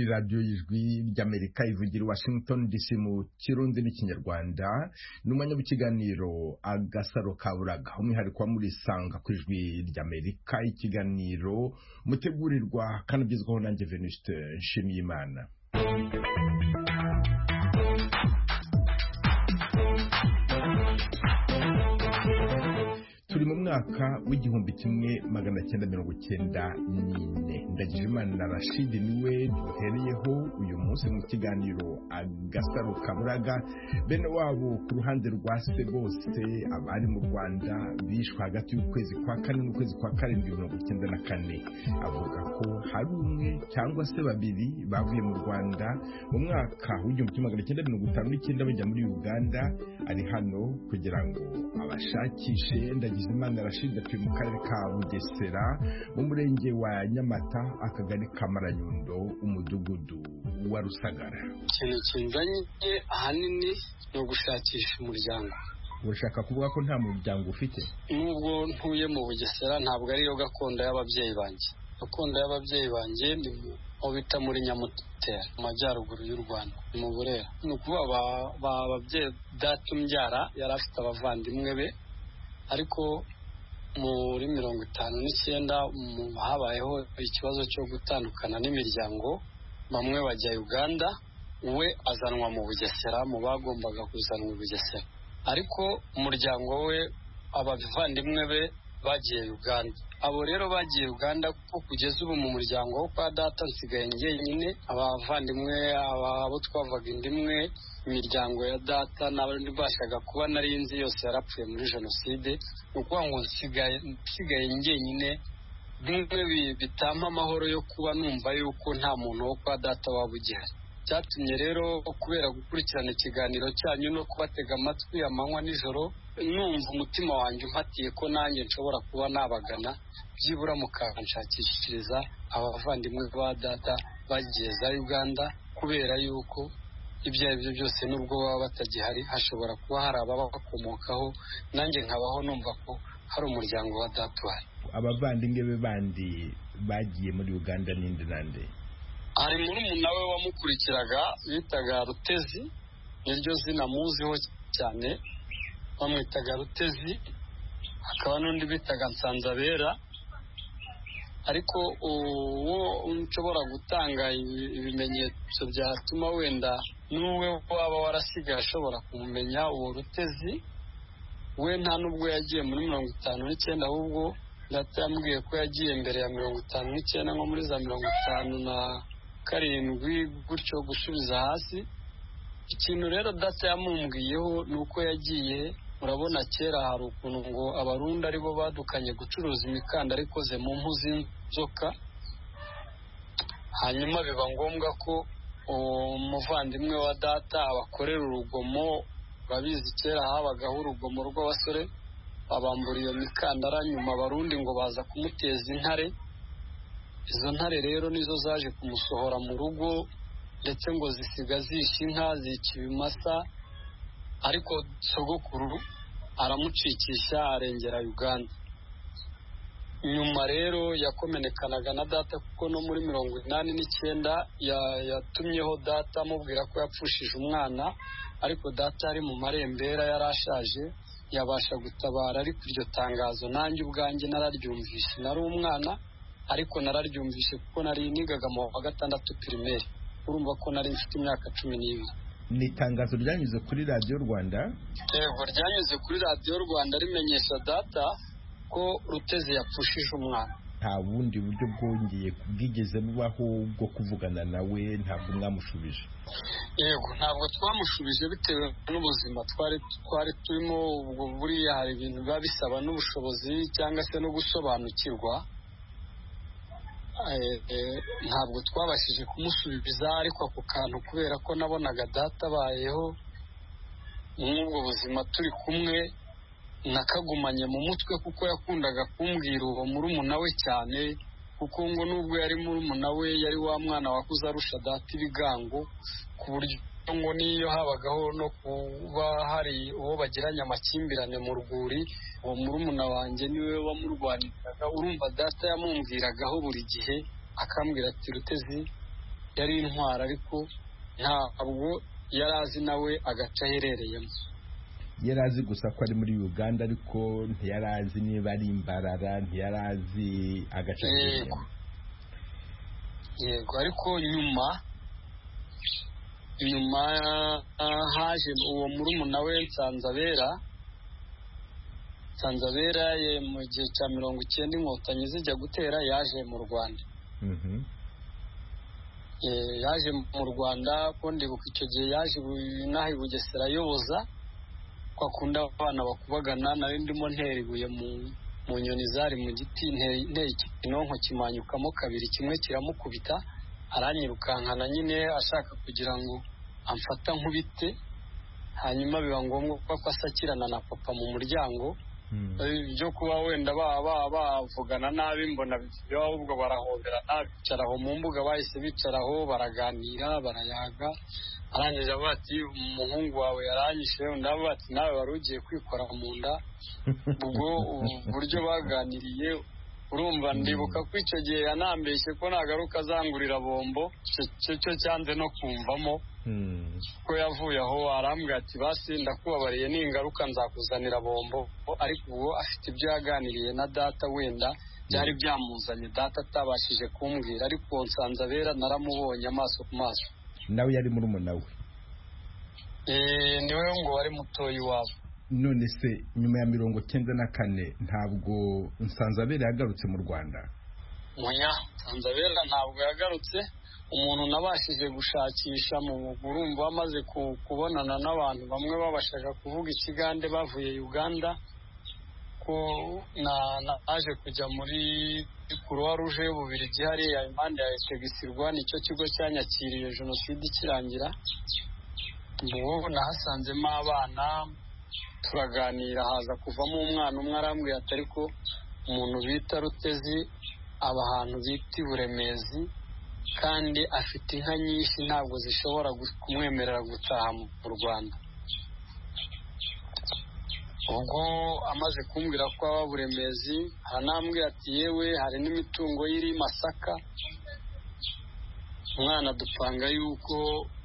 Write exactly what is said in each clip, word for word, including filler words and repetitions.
radio y'ijwi ry'Amerika ivugira i Washington D C mu Kirundi n'Ikinyarwanda n'umwanya w'ikiganiro Agasaro Kaburaga umwihariko wa muri sanga ku ijwi ry'Amerika, ikiganiro mutegurirwa kanabizwaho nanjye Venuste Nshimiyimana. Turi mu mwaka w'igihumbi kimwe magana cyenda mirongo cyenda n'ine. Ndagijimana Rashid niwe duhereyeho uyu munsi mu kiganiro Agasaro Kaburaga. Bene wabo ku ruhande rwa se bose abari mu Rwanda bishwe hagati y'ukwezi kwa kane n'ukwezi kwa karindwi mirongo cyenda na kane. Avuga ko hari umwe cyangwa se babiri bavuye mu Rwanda mu mwaka w'igihumbi kimwe magana cyenda mirongo itanu n'icyenda bajya muri Uganda. Ari hano kugira ngo abashakishe. Ndagijimana Rashid atuye mu karere ka Bugesera mu murenge wa Nyamata, akagari ka Maranyundo, umudugudu wa Rusagara. Ikintu kinzanye ahanini no gushakisha umuryango. Urashaka kuvuga ko nta muryango ufite? Nubwo ntuye mu Bugesera ntabwo ariyo gakondo y'ababyeyi banjye. Gakondo y'ababyeyi banjye ni mu bita muri Nyamutera mu majyaruguru y'u Rwanda mu Burera. Ni ukuvuga ababyeyi data umbyara yari afite abavandimwe be, ariko muri mirongo itanu n'icyenda habayeho ikibazo cyo gutandukana n'imiryango, bamwe bajya Uganda, we azanwa mu Bugesera mu bagombaga kuzanwa mu Bugesera, ariko umuryango we abavandimwe be bagiye Uganda. Abo rero bagiye Uganda kuko kugeza ubu mu muryango wo kwa data nsigaye njyenyine. Abavandimwe abo twavaga indimwe, imiryango ya data n'abandi bashaga kuba narinzi yose yarapfuye muri jenoside. Ni ukuvuga ngo nsigaye njyenyine, bimwe bitampa amahoro yo kuba numva yuko nta muntu wo kwa data waba ugihari. Cyatumye rero kubera gukurikirana ikiganiro cyanyu no kubatega amatwi amanywa nijoro, numva umutima wanjye umpatiye ko nanjye nshobora kuba nabagana, byibura mukanshakishiriza abavandimwe ba data bagiye za Uganda, kubera yuko ibyo ari byo byose nubwo baba batagihari hashobora kuba hari ababakomokaho, nanjye nkabaho numva ko hari umuryango wa data uhari. Abavandimwe be bandi bagiye muri Uganda ninde nande? Hari murumuna we wamukurikiraga bitaga Rutezi, niryo zina muziho cyane, bamwitaga Rutezi. Hakaba n'undi bitaga Nsanzabera, ariko uwo nshobora gutanga ibimenyetso byatuma wenda n'uwe waba warasigaye ashobora kumumenya. Uwo Rutezi we nta nubwo yagiye muri mirongo itanu n'icyenda, ahubwo data yambwiye ko yagiye mbere ya mirongo itanu n'icyenda, nko muri za mirongo itanu na karindwi gutyo gusubiza hasi. Ikintu rero data yamumbwiyeho ni uko yagiye, urabona kera hari ukuntu ngo abarundi aribo badukanye gucuruza imikandara ikoze mu mpu z'inzoka, hanyuma biba ngombwa ko umuvandimwe wa data abakorera urugomo. Urabizi kera habagaho urugomo rw'abasore, babambura iyo mikandara, nyuma abarundi ngo baza kumuteza intare. Izo ntare rero nizo zaje kumusohora mu rugo, ndetse ngo zisiga zisha inka, zica ibimasa, ariko sogokuru aramucikisha arengera Uganda. Nyuma rero yakomenekanaga na data kuko no muri mirongo inani n'icyenda yatumyeho data amubwira ko yapfushije umwana, ariko data ari mu marembera yarashaje, yabasha gutabara. Ariko iryo tangazo nanjye ubwanjye nararyumvishe, nari umwana ariko nararyumvishe kuko nari nigaga mu wa gatandatu primaire. Urumva ko nari mfite imyaka cumi n'ibiri. Ni itangazo ryanyuze kuri Radio Rwanda? Yego, ryanyuze kuri Radio Rwanda rimenyesha data ko Rutezi yapfushije umwana. Nta bundi buryo bwongeye kubwigeze bubaho bwo kuvugana nawe? Ntabwo mwamushubije? Yego, ntabwo twamushubije bitewe n'ubuzima twari twari turimo. Ubwo buriya hari ibintu biba bisaba n'ubushobozi cyangwa se no gusobanukirwa. Ntabwo twabashije kumusubiza, ariko ako kantu kubera ko nabonaga data abayeho n'ubwo buzima turi kumwe, nakagumanye mu mutwe kuko yakundaga kumbwira uwo murumuna we cyane, kuko ngo nubwo yari murumuna we yari wa mwana wakuze arusha data ibigango, ku buryo ngo niyo habagaho no kuba hari uwo bagiranye amakimbirane mu rwuri, uwo murumuna wanjye niwe wamurwaniraga. Urumva data yamumbwiragaho buri gihe, akambwira ati Rutezi yari intwara ariko ntabwo yari azi nawe agace aherereyemo. Yari azi gusa ko ari muri Uganda ariko ntiyari azi niba ari Imbarara, ntiyari azi agace aherereyemo. Yego, ariko nyuma nyuma haje uwo murumuna we Nsanzabera Nsanzabera mu gihe cya mirongo icyenda inkotanyi zijya gutera yaje mu Rwanda. Yaje mu Rwanda ko ndibuka icyo gihe yaje inaha i Bugesera ayoboza ko akunda abana bakubagana, nari ndimo ntera ibuye mu nyoni zari mu giti, nteye ikinonko kimanyukamo kabiri, kimwe kiramukubita aranyirukankana nyine ashaka kugira ngo amfata nkubite, hanyuma biba ngombwa ko asakirana na papa mu muryango. Byo kuba wenda baba bavugana nabi mbona byo ahubwo barahoberana, bicaraho mu mbuga, bahise bicaraho baraganira barayaga. Arangije avuga ati umuhungu wawe yaranyishe, undi avuga ati nawe wari ugiye kwikora mu nda. Ubwo uburyo baganiriye urumva, ndibuka ko icyo gihe yanambeshye ko nagaruka azangurira bombo, cyo cyo cyanze no kumvamo ko yavuye aho arambwira ati basi ndakubabariye n'ingaruka nzakuzanira bombo. Ariko uwo afite ibyo yaganiriye na data wenda byari byamuzanye data atabashije kumbwira, ariko Nsanzabera naramubonye amaso ku maso. Nawe yari murumuna we? Eh, niwe ngo wari mutoyi wabo. None se nyuma ya mirongo cyenda na kane ntabwo Nsanzabera yagarutse mu Rwanda? Oya, Nsanzabera ntabwo yagarutse. Umuntu nabashije gushakisha mu Burumbu amaze kubonana n'abantu bamwe babashaga kuvuga ikigande bavuye Uganda, ko na naje kujya muri Croix Rouge y'Ububiligi hariya impande ya Tegisirwa, nicyo kigo cyanyakiriye jenoside ikirangira. Ubu nahasanzemo abana turaganira, haza kuvamo umwana umwe arambwira ati ariko umuntu bita Rutezi aba ahantu bita i Buremezi kandi afite inka nyinshi ntabwo zishobora kumwemerera gutaha mu Rwanda. Ubwo amaze kumbwira ko aba Buremezi, aranambwira ati yewe hari n'imitungo yiri Masaka. Umwana dupanga yuko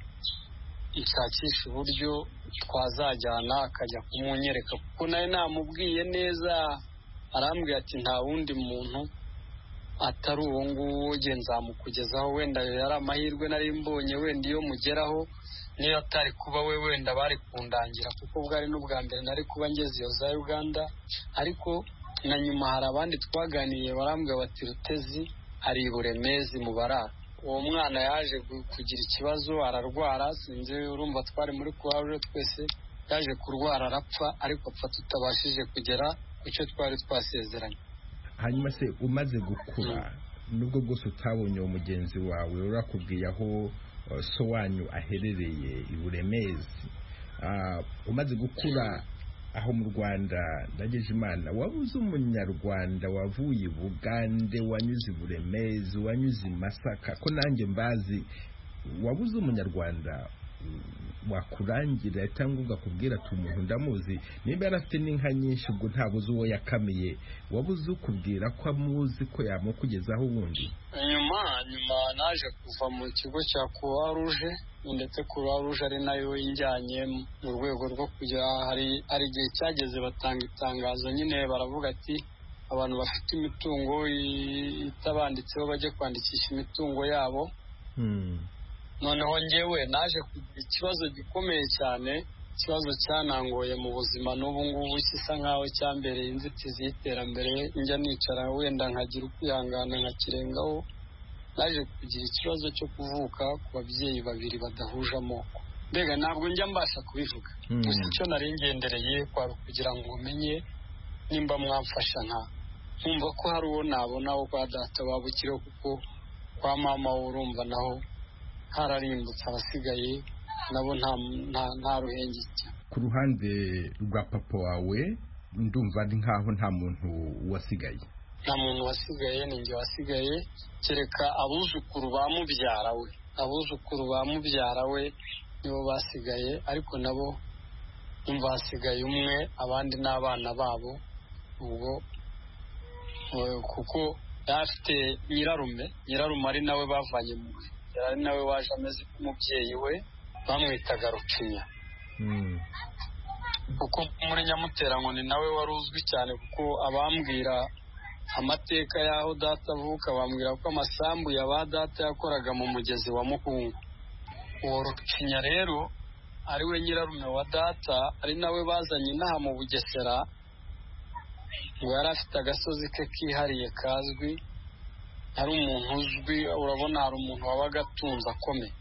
nshakisha uburyo twazajyana akajya kumunyereka, kuko nawe namubwiye neza. Arambwira ati nta wundi muntu atari uwo nguwo nge nzamukugezaho, wenda yari amahirwe nari mbonye wenda iyo mugeraho, niyo atari kuba we wenda bari kundangira, kuko bwari n'ubwa mbere nari kuba ngeze iyo za Uganda. Ariko na nyuma hari abandi twaganiriye barambwira bati Rutezi ari i Buremezi mu Barara. Uwo mwana yaje kugira ikibazo ararwara, sinzi urumva twari muri Croix twese, yaje kurwara arapfa, ariko apfa tutabashije kugera ku cyo twari twasezeranye. Hanyuma se umaze gukura, nubwo bwose utabonye uwo mugenzi wawe, urakubwiye aho so wanyu aherereye i Buremezi, umaze gukura aho mu Rwanda, ndageje Imana, wabuze umunyarwanda wavuye i Bugande wanyuze i Buremezi wanyuze i Masaka, ko nanjye mbazi, wabuze umunyarwanda wakurangira cyangwa ugakubwira ati umuntu ndamuzi, niba yarafite n'inka nyinshi ubwo ntabuze uwo yakamiye, wabuze ukubwira ko amuzi ko yamukugezaho ubundi? Nyuma nyuma naje kuva mu kigo cya Croix Rouge, ndetse Croix Rouge ari nayo injyanye mu rwego rwo kujya, hari hari igihe cyageze batanga itangazo nyine baravuga ati abantu bafite imitungo itabanditseho bajye kwandikisha imitungo yabo. Noneho ngewe naje kugira ikibazo gikomeye cyane, ikibazo cyanangoye mu buzima n'ubu ngubu kisa nkaho cyambereye inzitizi y'iterambere. Njya nicara wenda nkagira ukwihangana nkakirengaho. Naje kugira ikibazo cyo kuvuka ku babyeyi babiri badahuje amoko. Mbega ntabwo njya mbasha kubivuga, gusa icyo nari ngendereye kwari kugira ngo umenye nimba mwamfasha nka nkumva ko hari uwo nabona wo kwa data wabukiriho, kuko kwa mama urumva naho hararimbutse, abasigaye nabo nta nta ruhengeke. Ku ruhande rwa papa wawe ndumva ari nkaho nta muntu wasigaye? Nta muntu wasigaye, ni njye wasigaye, kereka abuzukuru ba mubyara we. Abuzukuru ba mubyara we nibo basigaye, ariko nabo umva hasigaye umwe, abandi n'abana babo. Ubwo kuko yafite nyirarume, nyirarume ari nawe bavanye mu ari nawe waje ameze nk'umubyeyi we bamwitaga Rucinya kuko muri Nyamutera ngo ni nawe wari uzwi cyane kuko abambwira amateka y'aho data avuka bambwira ko amasambu ya ba data yakoraga mu mugezi wa Mukungu. Uwo Rucinya rero ari we nyirarume wa data ari nawe bazanye inaha mu Bugesera ngo yari afite agasozi ke kihariye kazwi, ari umuntu uzwi, urabona hari umuntu wabaga atunze akomeye.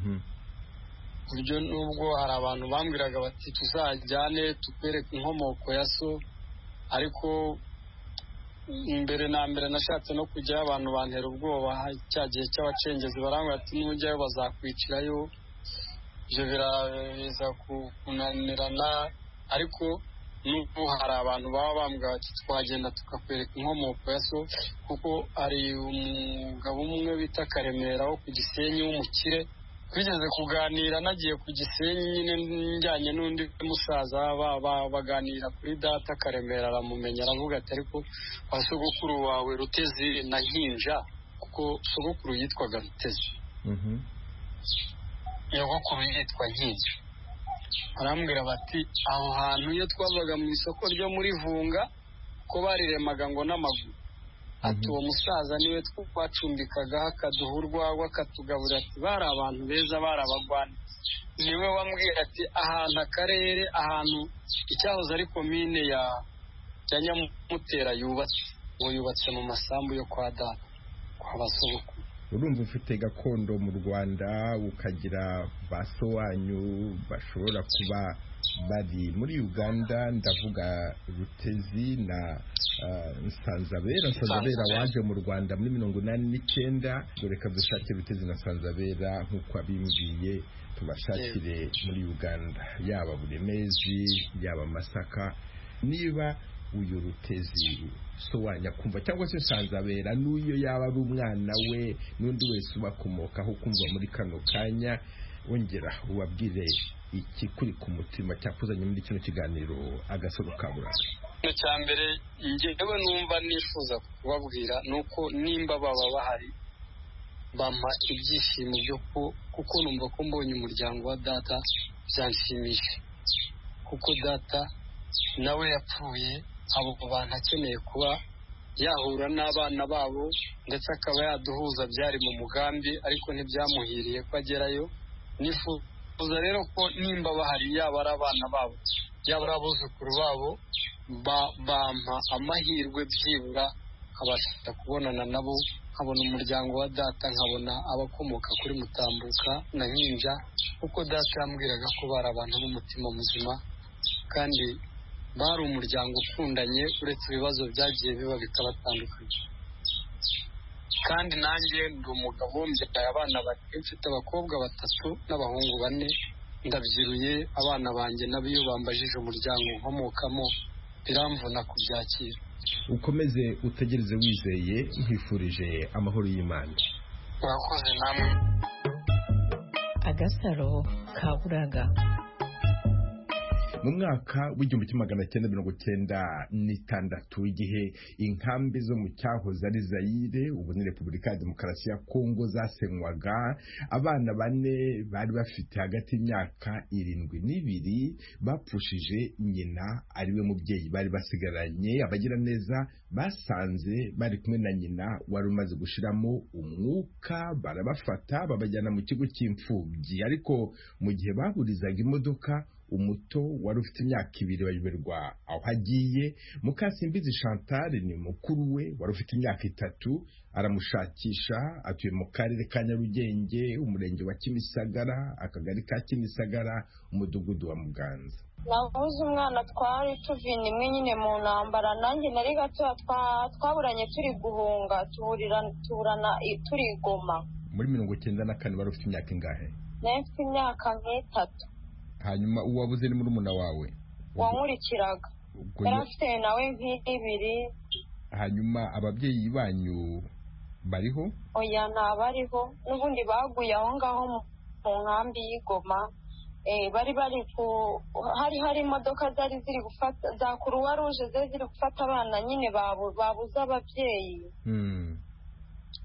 Buryo nubwo hari abantu bambwiraga bati tuzajyane tukwereke inkomoko ya so, ariko mbere na mbere nashatse no kujyayo abantu bantera ubwoba cya gihe cy'abacengezi barambwira ati nujyayo bazakwicirayo, ibyo biraza kunanirana, ariko n'ubu hari abantu baba bambwira bati twagenda tukakwereka inkomoko ya so, kuko hari umugabo umwe bita Karemera wo ku Gisenyi w'umukire twigeze kuganira nagiye ku Gisenyi nyine njyanye n'undi musaza baganira kuri data. Karemera aramumenya aravuga ati ariko kwa sogokuru wawe Rutezi na Nkinja, kuko sogokuru yitwaga Rutezi nyogokuru yitwa Nkinja. Arambwira bati aho hantu iyo twavaga mu isoko ryo muri Vunga ko bariremaga ngo n'amaguru, ati uwo musaza niwe twacumbikaga akaduha urwagwa akatugaburira, ati bari abantu beza bari abagwana. Niwe wambwira ati ahantu akarere ahantu icyahoze ari komine ya ya Nyamutera yubatse ngo yubatse mu masambu yo kwa data kwa basogokuru. Urumva ufite gakondo mu Rwanda ukagira baso wanyu bashobora kuba bari muri Uganda, ndavuga Rutezi na uh, Nsanzabera. Nsanzabera waje mu Rwanda muri mirongo inani n'icyenda, reka dushake Rutezi na Nsanzabera nk'uko abimbwiye tubashakire muri Uganda, yaba Buremezi yaba Masaka. Niba uyu Rutezi so wanya kumva cyangwa se Nsanzabera n'uyo yaba ari umwana we n'undi wese ubakomokaho kumva muri kano kanya, wongera ubabwire iki kuri ku mutima cyakuzanye muri kino kiganiro Agasaro Kaburaga. Icya mbere njyewe numva nifuza kubabwira nuko nimba baba bahari bampa ibyishimo byo kuko numva ko mbonye umuryango wa data byanshimisha, kuko data nawe yapfuye abo bantu akeneye kuba yahura n'abana babo ndetse akaba yaduhuza, byari mu mugambi ariko ntibyamuhiriye ko agerayo. Nifuza rero ko nimba bahari yaba ari abana babo yaba ari abuzukuru babo bampa amahirwe byibura nkabasha kubonana nabo, nkabona umuryango wa data, nkabona abakomoka kuri Mutambuka na Nkinja, kuko data yambwiraga ko bari abantu b'umutima muzima kandi bari umuryango ukundanye uretse ibibazo byagiye biba bikabatandukanye. Kandi nanjye ndi umugabo mbyaye abana bane, mfite abakobwa batatu n'abahungu bane, ndabyiruye. Abana banjye nabo iyo bambajije umuryango nkomokamo biramvuna kubyakira. Ukomeze utegereze wizeye, nkwifurije amahoro y'Imana. Urakoze namwe. Agasaro Kaburaga. Mu mwaka w'igihumbi kimwe magana cyenda mirongo cyenda n'itandatu, igihe inkambi zo mu cyahoze ari Zaire ubu ni Repubulika ya Demokarasi ya Kongo zasenywaga, abana bane bari bafite hagati y'imyaka irindwi n'ibiri bapfushije nyina ariwe mubyeyi bari basigaranye. Abagira neza basanze bari kumwe na nyina wari umaze gushiramo umwuka, barabafata babajyana mu kigo cy'imfubyi, ariko mu gihe baburizaga imodoka umuto wari ufite imyaka ibiri bayoberwa aho hagiye. Mukasimbizi Chantal ni mukuru we wari ufite imyaka itatu, aramushakisha. Atuye mu karere ka Nyarugenge, umurenge wa Kimisagara, akagari ka Kimisagara, umudugudu wa Muganza. Nabuze umwana twari tuvina imwe nyine mu ntambara, nanjye nari gato twaburanye turi guhunga, tuburana turi Goma. Muri mirongo cyenda na kane wari ufite imyaka ingahe? Nari mfite imyaka nk'itatu. Hanyuma uwabuze ni murumuna wawe wankurikiraga, yari afite nawe nk'ibiri. Hanyuma ababyeyi banyu bariho? Oya ntabariho, n'ubundi baguye aho ngaho mu nkambi y'Igoma. Eh, bari bari ku hari hari imodoka zari ziri gufata za Croix Rouge zari ziri gufata abana nyine babuze ababyeyi. Hmm.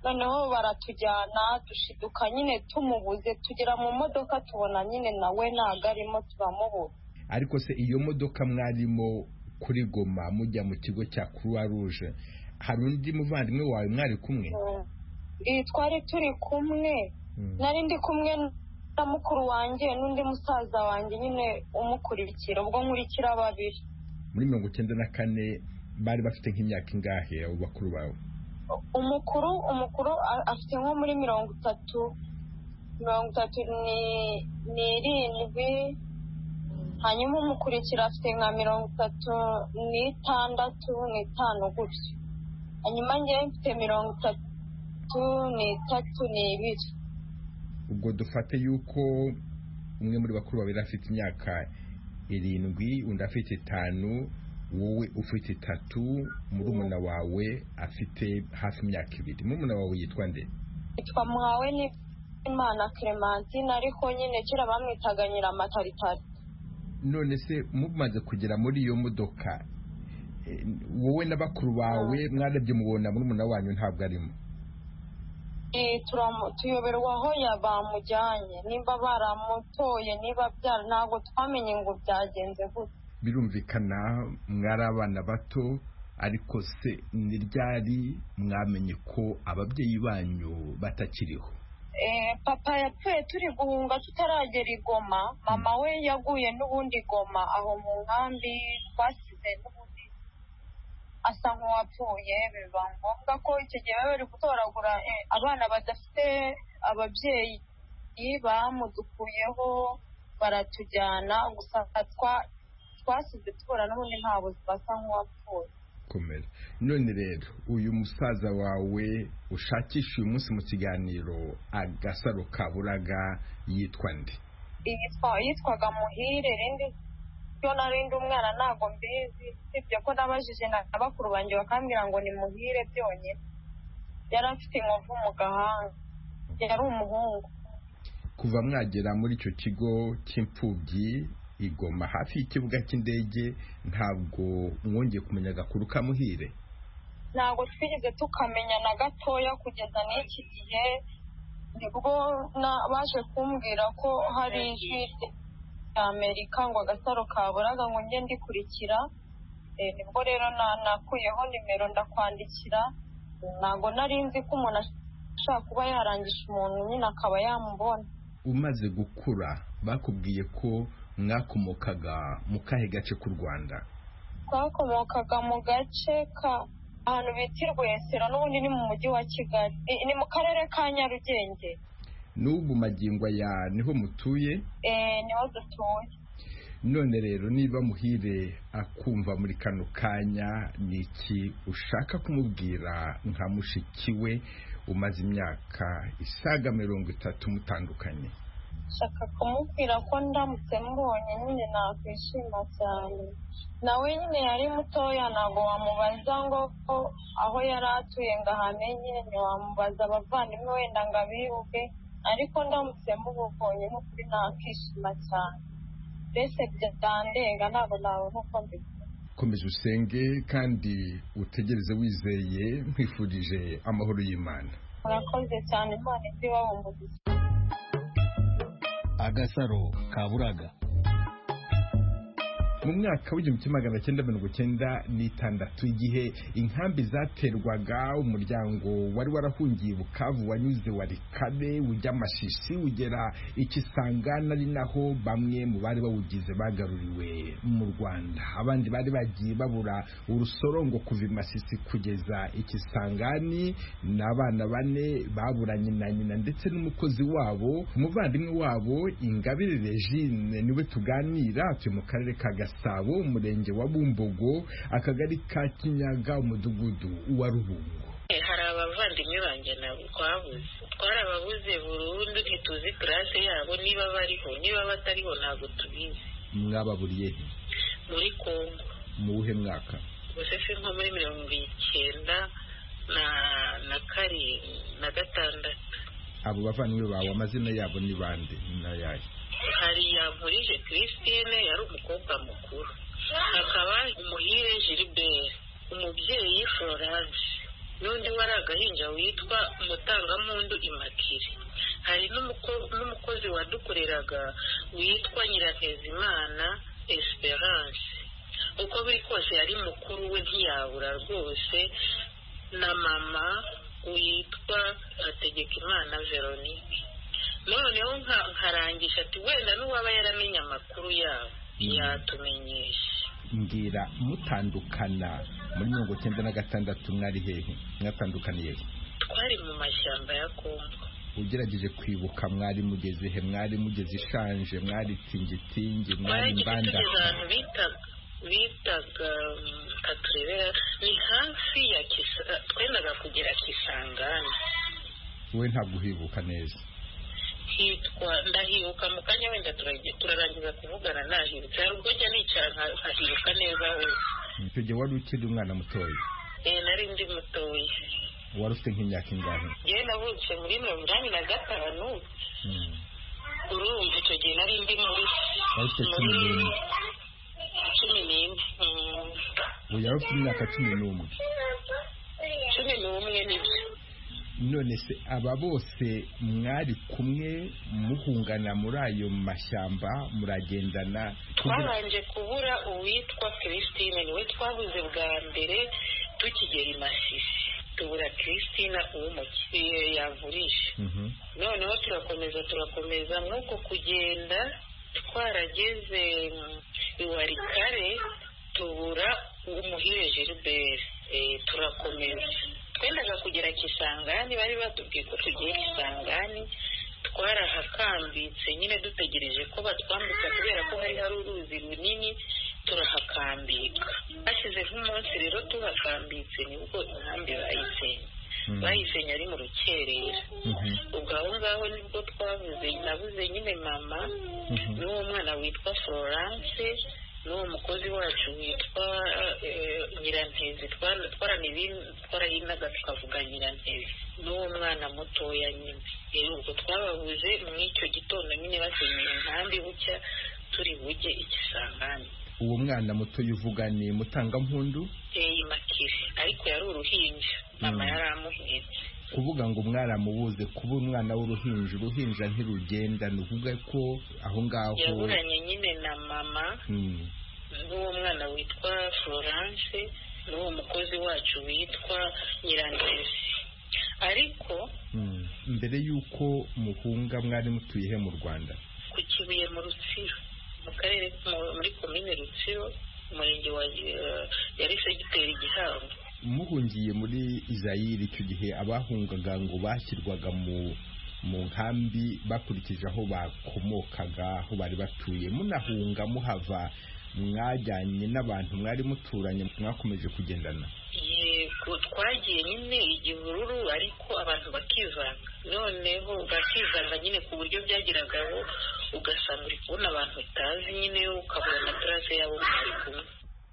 noneho baratujyana dushiduka nyine tumubuze tugera mu modoka tubona nyine nawe ntago arimo turamubura. Ariko se iyo modoka mwarimo kuri Goma mujya mu kigo cya Croix Rouge hari undi muvandimwe wawe mwari kumwe? Eh twari turi kumwe nari ndi kumwe na mukuru wanjye n'undi musaza wanjye nyine umukurikira ubwo nkurikira babiri. Muri mirongo icyenda na kane bari bafite nk'imyaka ingahe abo bakuru bawe? Umukuru umukuru afite nko muri mirongo itatu mirongo itatu ni n'irindwi, hanyuma umukurikira afite nka mirongo itatu n'itandatu n'itanu gutyo, hanyuma njye mfite mirongo itatu n'itatu n'ibiri. Ubwo dufate yuko umwe muri bakuru babiri afite imyaka irindwi undi afite itanu, wowe ufite itatu, murumuna wawe afite hafi imyaka ibiri. Murumuna wawe yitwa nde? Yitwa Muhawe ni Imana Clementine, ariko nyine kera bamwitaga Nyiramataritari. None se mumaze kugera muri iyo modoka wowe n'abakuru bawe mwarebye mubona murumuna wanyu ntabwo arimo? Eh tuyoberwa aho yabamujyanye, nimba baramutoye niba byara ntabwo twamenye ngo byagenze gute. Birumvikana mwari abana bato, ariko se ni ryari mwamenye ko ababyeyi banyu batakiriho? Eh papa yapfuye turi guhunga tutaragera i Goma, mama we yaguye n'ubundi Goma aho mu nkambi twasize n'ubundi asa nk'uwapfuye. Biba ngombwa ko icyo gihe bari gutoragura abana badafite ababyeyi, bamudukuyeho baratujyana, gusa twa twasize tubura n'ubundi ntabwo basa nk'uwapfuye. Komera. None rero uyu musaza wawe ushakisha uyu munsi mu kiganiro Agasaro Kaburaga yitwa nde? Yitwa yitwaga Muhire, rindi yo narindi umwana ntago mbizi, sibyo ko nabajije na bakuru banjye bakambwira ngo ni Muhire byonyine. Yari afite inkovu mu gahanga, yari umuhungu. Kuva mwagera muri icyo kigo cy'imfubyi i Goma hafi y'ikibuga cy'indege ntabwo mwongeye kumenya agakuru ka Muhire? Ntabwo twigeze tukamenya na gatoya kugeza n'iki gihe, nibwo baje kumbwira ko hari ijwi ry'Amerika ngo Agasaro Kaburaga ngo njye ndikurikira. Eh nibwo rero nakuyeho nimero ndakwandikira. Ntabwo nari nzi ko umuntu ashaka kuba yarangisha umuntu nyine akaba yamubona. Umaze gukura bakubwiye ko mwakomokaga mu kahe gace k'u Rwanda? Twakomokaga mu gace ka ahantu bita Rwesero, n'ubundi ni mu mujyi wa Kigali, ni mu karere ka Nyarugenge. N'ubu magingo ya niho mutuye? Eh niho dutuye. None rero niba Muhire akumva muri kano kanya, niki ushaka kumubwira nka mushiki we umaze imyaka isaga mirongo itatu mutandukanye? Shaka kumubwira ko ndamutse mbonye nyine nakwishima cyane. Nawe nyine yari mutoya, ntabwo wamubaza ngo aho yari atuye ngo ahamenye, ntiwamubaza abavandimwe wenda ngo abibuke, ariko ndamutse mubonye n'ukuri nakwishima cyane. Mbese byandenga ntabwo nabona uko mbivuga. Komeza usenge kandi utegereze wizeye, nkwifurije amahoro y'Imana. Murakoze cyane, Imana izi wabumugize. Agasaro Kaburaga. Mu mwaka w'igihumbi kimwe magana cyenda mirongo cyenda n'itandatu, igihe inkambi zaterwaga, umuryango wari warahungiye Bukavu wanyuze Walikale ujya Masisi ugera Ikisangana, ari naho bamwe mu bari bawugize bagaruriwe mu Rwanda. Abandi bari bagiye babura urusorongo kuva Masisi kugeza Ikisangani, n'abana bane baburanye na nyina ndetse n'umukozi wabo. Umuvandimwe wabo Ingabire Regine niwe tuganira, atuye mu karere ka Gasabo, umurenge wa Bumbogo, akagari ka Kinyaga, umudugudu wa Rubungo. Hari abavandimwe banjye nabo twabuze, twarababuze burundu, ntituzi classe yabo niba bariho, niba batariho ntabwo tubizi. Mwababuriye he? Muri Kongo. Mu wuhe mwaka? Gusefe nko muri mirongo icyenda na na kari na gatandatu. Abo bavandimwe bawe amazina yabo ni bande n'ayahe? Hari Yankurije Christine, yari umukobwa mukuru. Hakaba Umuhire Gilbert, umubyeyi Florence, n'undi wari agahinja witwa Mutangampundu Immaculee. hari n'umukozi wadukoreraga witwa Nyirantezimana Esperance. uko biri kose yari mukuru we ntiyabura rwose, na mama witwa Hategekimana Veronique. noneho nkarangisha ati wenda n'uwaba yaramenye amakuru yabo yatumenyesha. mbwira mutandukana muri mirongo icyenda na gatandatu mwari hehe? mwatandukaniye? twari mu mashyamba ya Kongo. ugerageje kwibuka mwari mugeze he? mwari mugeze Ishanje, mwari Tingitingi, mwari Mbanda? ahantu bitaga bitaga Katurebera, ni hafi ya Kisa, twendaga kugera Kisangani. we ntabwo uhibuka neza? hitwa ndahibuka mu kanya wenda turarangiza kuvugana nahirutse. hari ubwo njya nicara nkahibuka neza we. icyo gihe wari ukiri umwana mutoya? eh nari ndi mutoya. wari ufite nk'imyaka ingahe? njyewe navutse muri mirongo inani na gatanu. urumva icyo gihe nari ndi muri wari ufite cumi n'imwe? cumi n'imwe. ubu yari ufite imyaka cumi n'umwe? cumi n'umwe nibyo. none se aba bose mwari kumwe muhungana muri ayo mashyamba muragendana? twabanje kubura uwitwa Christine, niwe twabuze bwa mbere tukigera i Masisi. tubura Christine uw'umukiriya yavurisha. noneho turakomeza turakomeza nk'uko kugenda twarageze iwarikare tubura umuhire Gilbert. turakomeza twendaga kugera Kisangani, bari batubwiye ko tugiye Kisangani. twarahakambitse nyine dutegereje ko batwambutsa kubera ko hari hari uruzi runini, turahakambika. hashize nk'umunsi rero tuhakambitse nibwo inkambi bayisenye. bayisenye ari mu rukerera. ubwo aho ngaho nibwo twabuze nabuze nyine mama n'uwo mwana witwa Florence n'uwo mukozi wacu witwa Nyirantezi. twarahinaga tukavuga Nyirantezi n'uwo mwana mutoya nyine. ubwo twababuze muri icyo gitondo nyine basenyeye inkambi, bucya turi bujye Ikisangani. uwo mwana muto uvuga ni Mutangampundu Immaculee, ariko yari uruhinja. mama yari amuhetse. kuvuga ngo mwaramubuze, kuba umwana w'uruhinja, uruhinja ntirugenda, ni ukuvuga ko aho ngaho yaburanye nyine na mama n'uwo mwana witwa Florence n'uwo mukozi wacu witwa Nyirantezi. ariko mbere y'uko muhunga mwari mutuye he mu Rwanda? ku Kibuye mu Rutsiro, mu karere muri komine Rutsiro, umurenge wa yari segiteri Gihango. muhungiye muri Zaire icyo gihe abahungaga ngo bashyirwaga mu mu nkambi bakurikije aho bakomokaga, aho bari batuye. munahunga muhava mwajyanye n'abantu mwari muturanye, mwakomeje kugendana? yego twagiye nyine igihururu, ariko abantu bakivanga. noneho bakivanga nyine ku buryo byageragaho ugasanga uri kubona abantu utazi nyine, ukabona trace yabo mwari kumwe.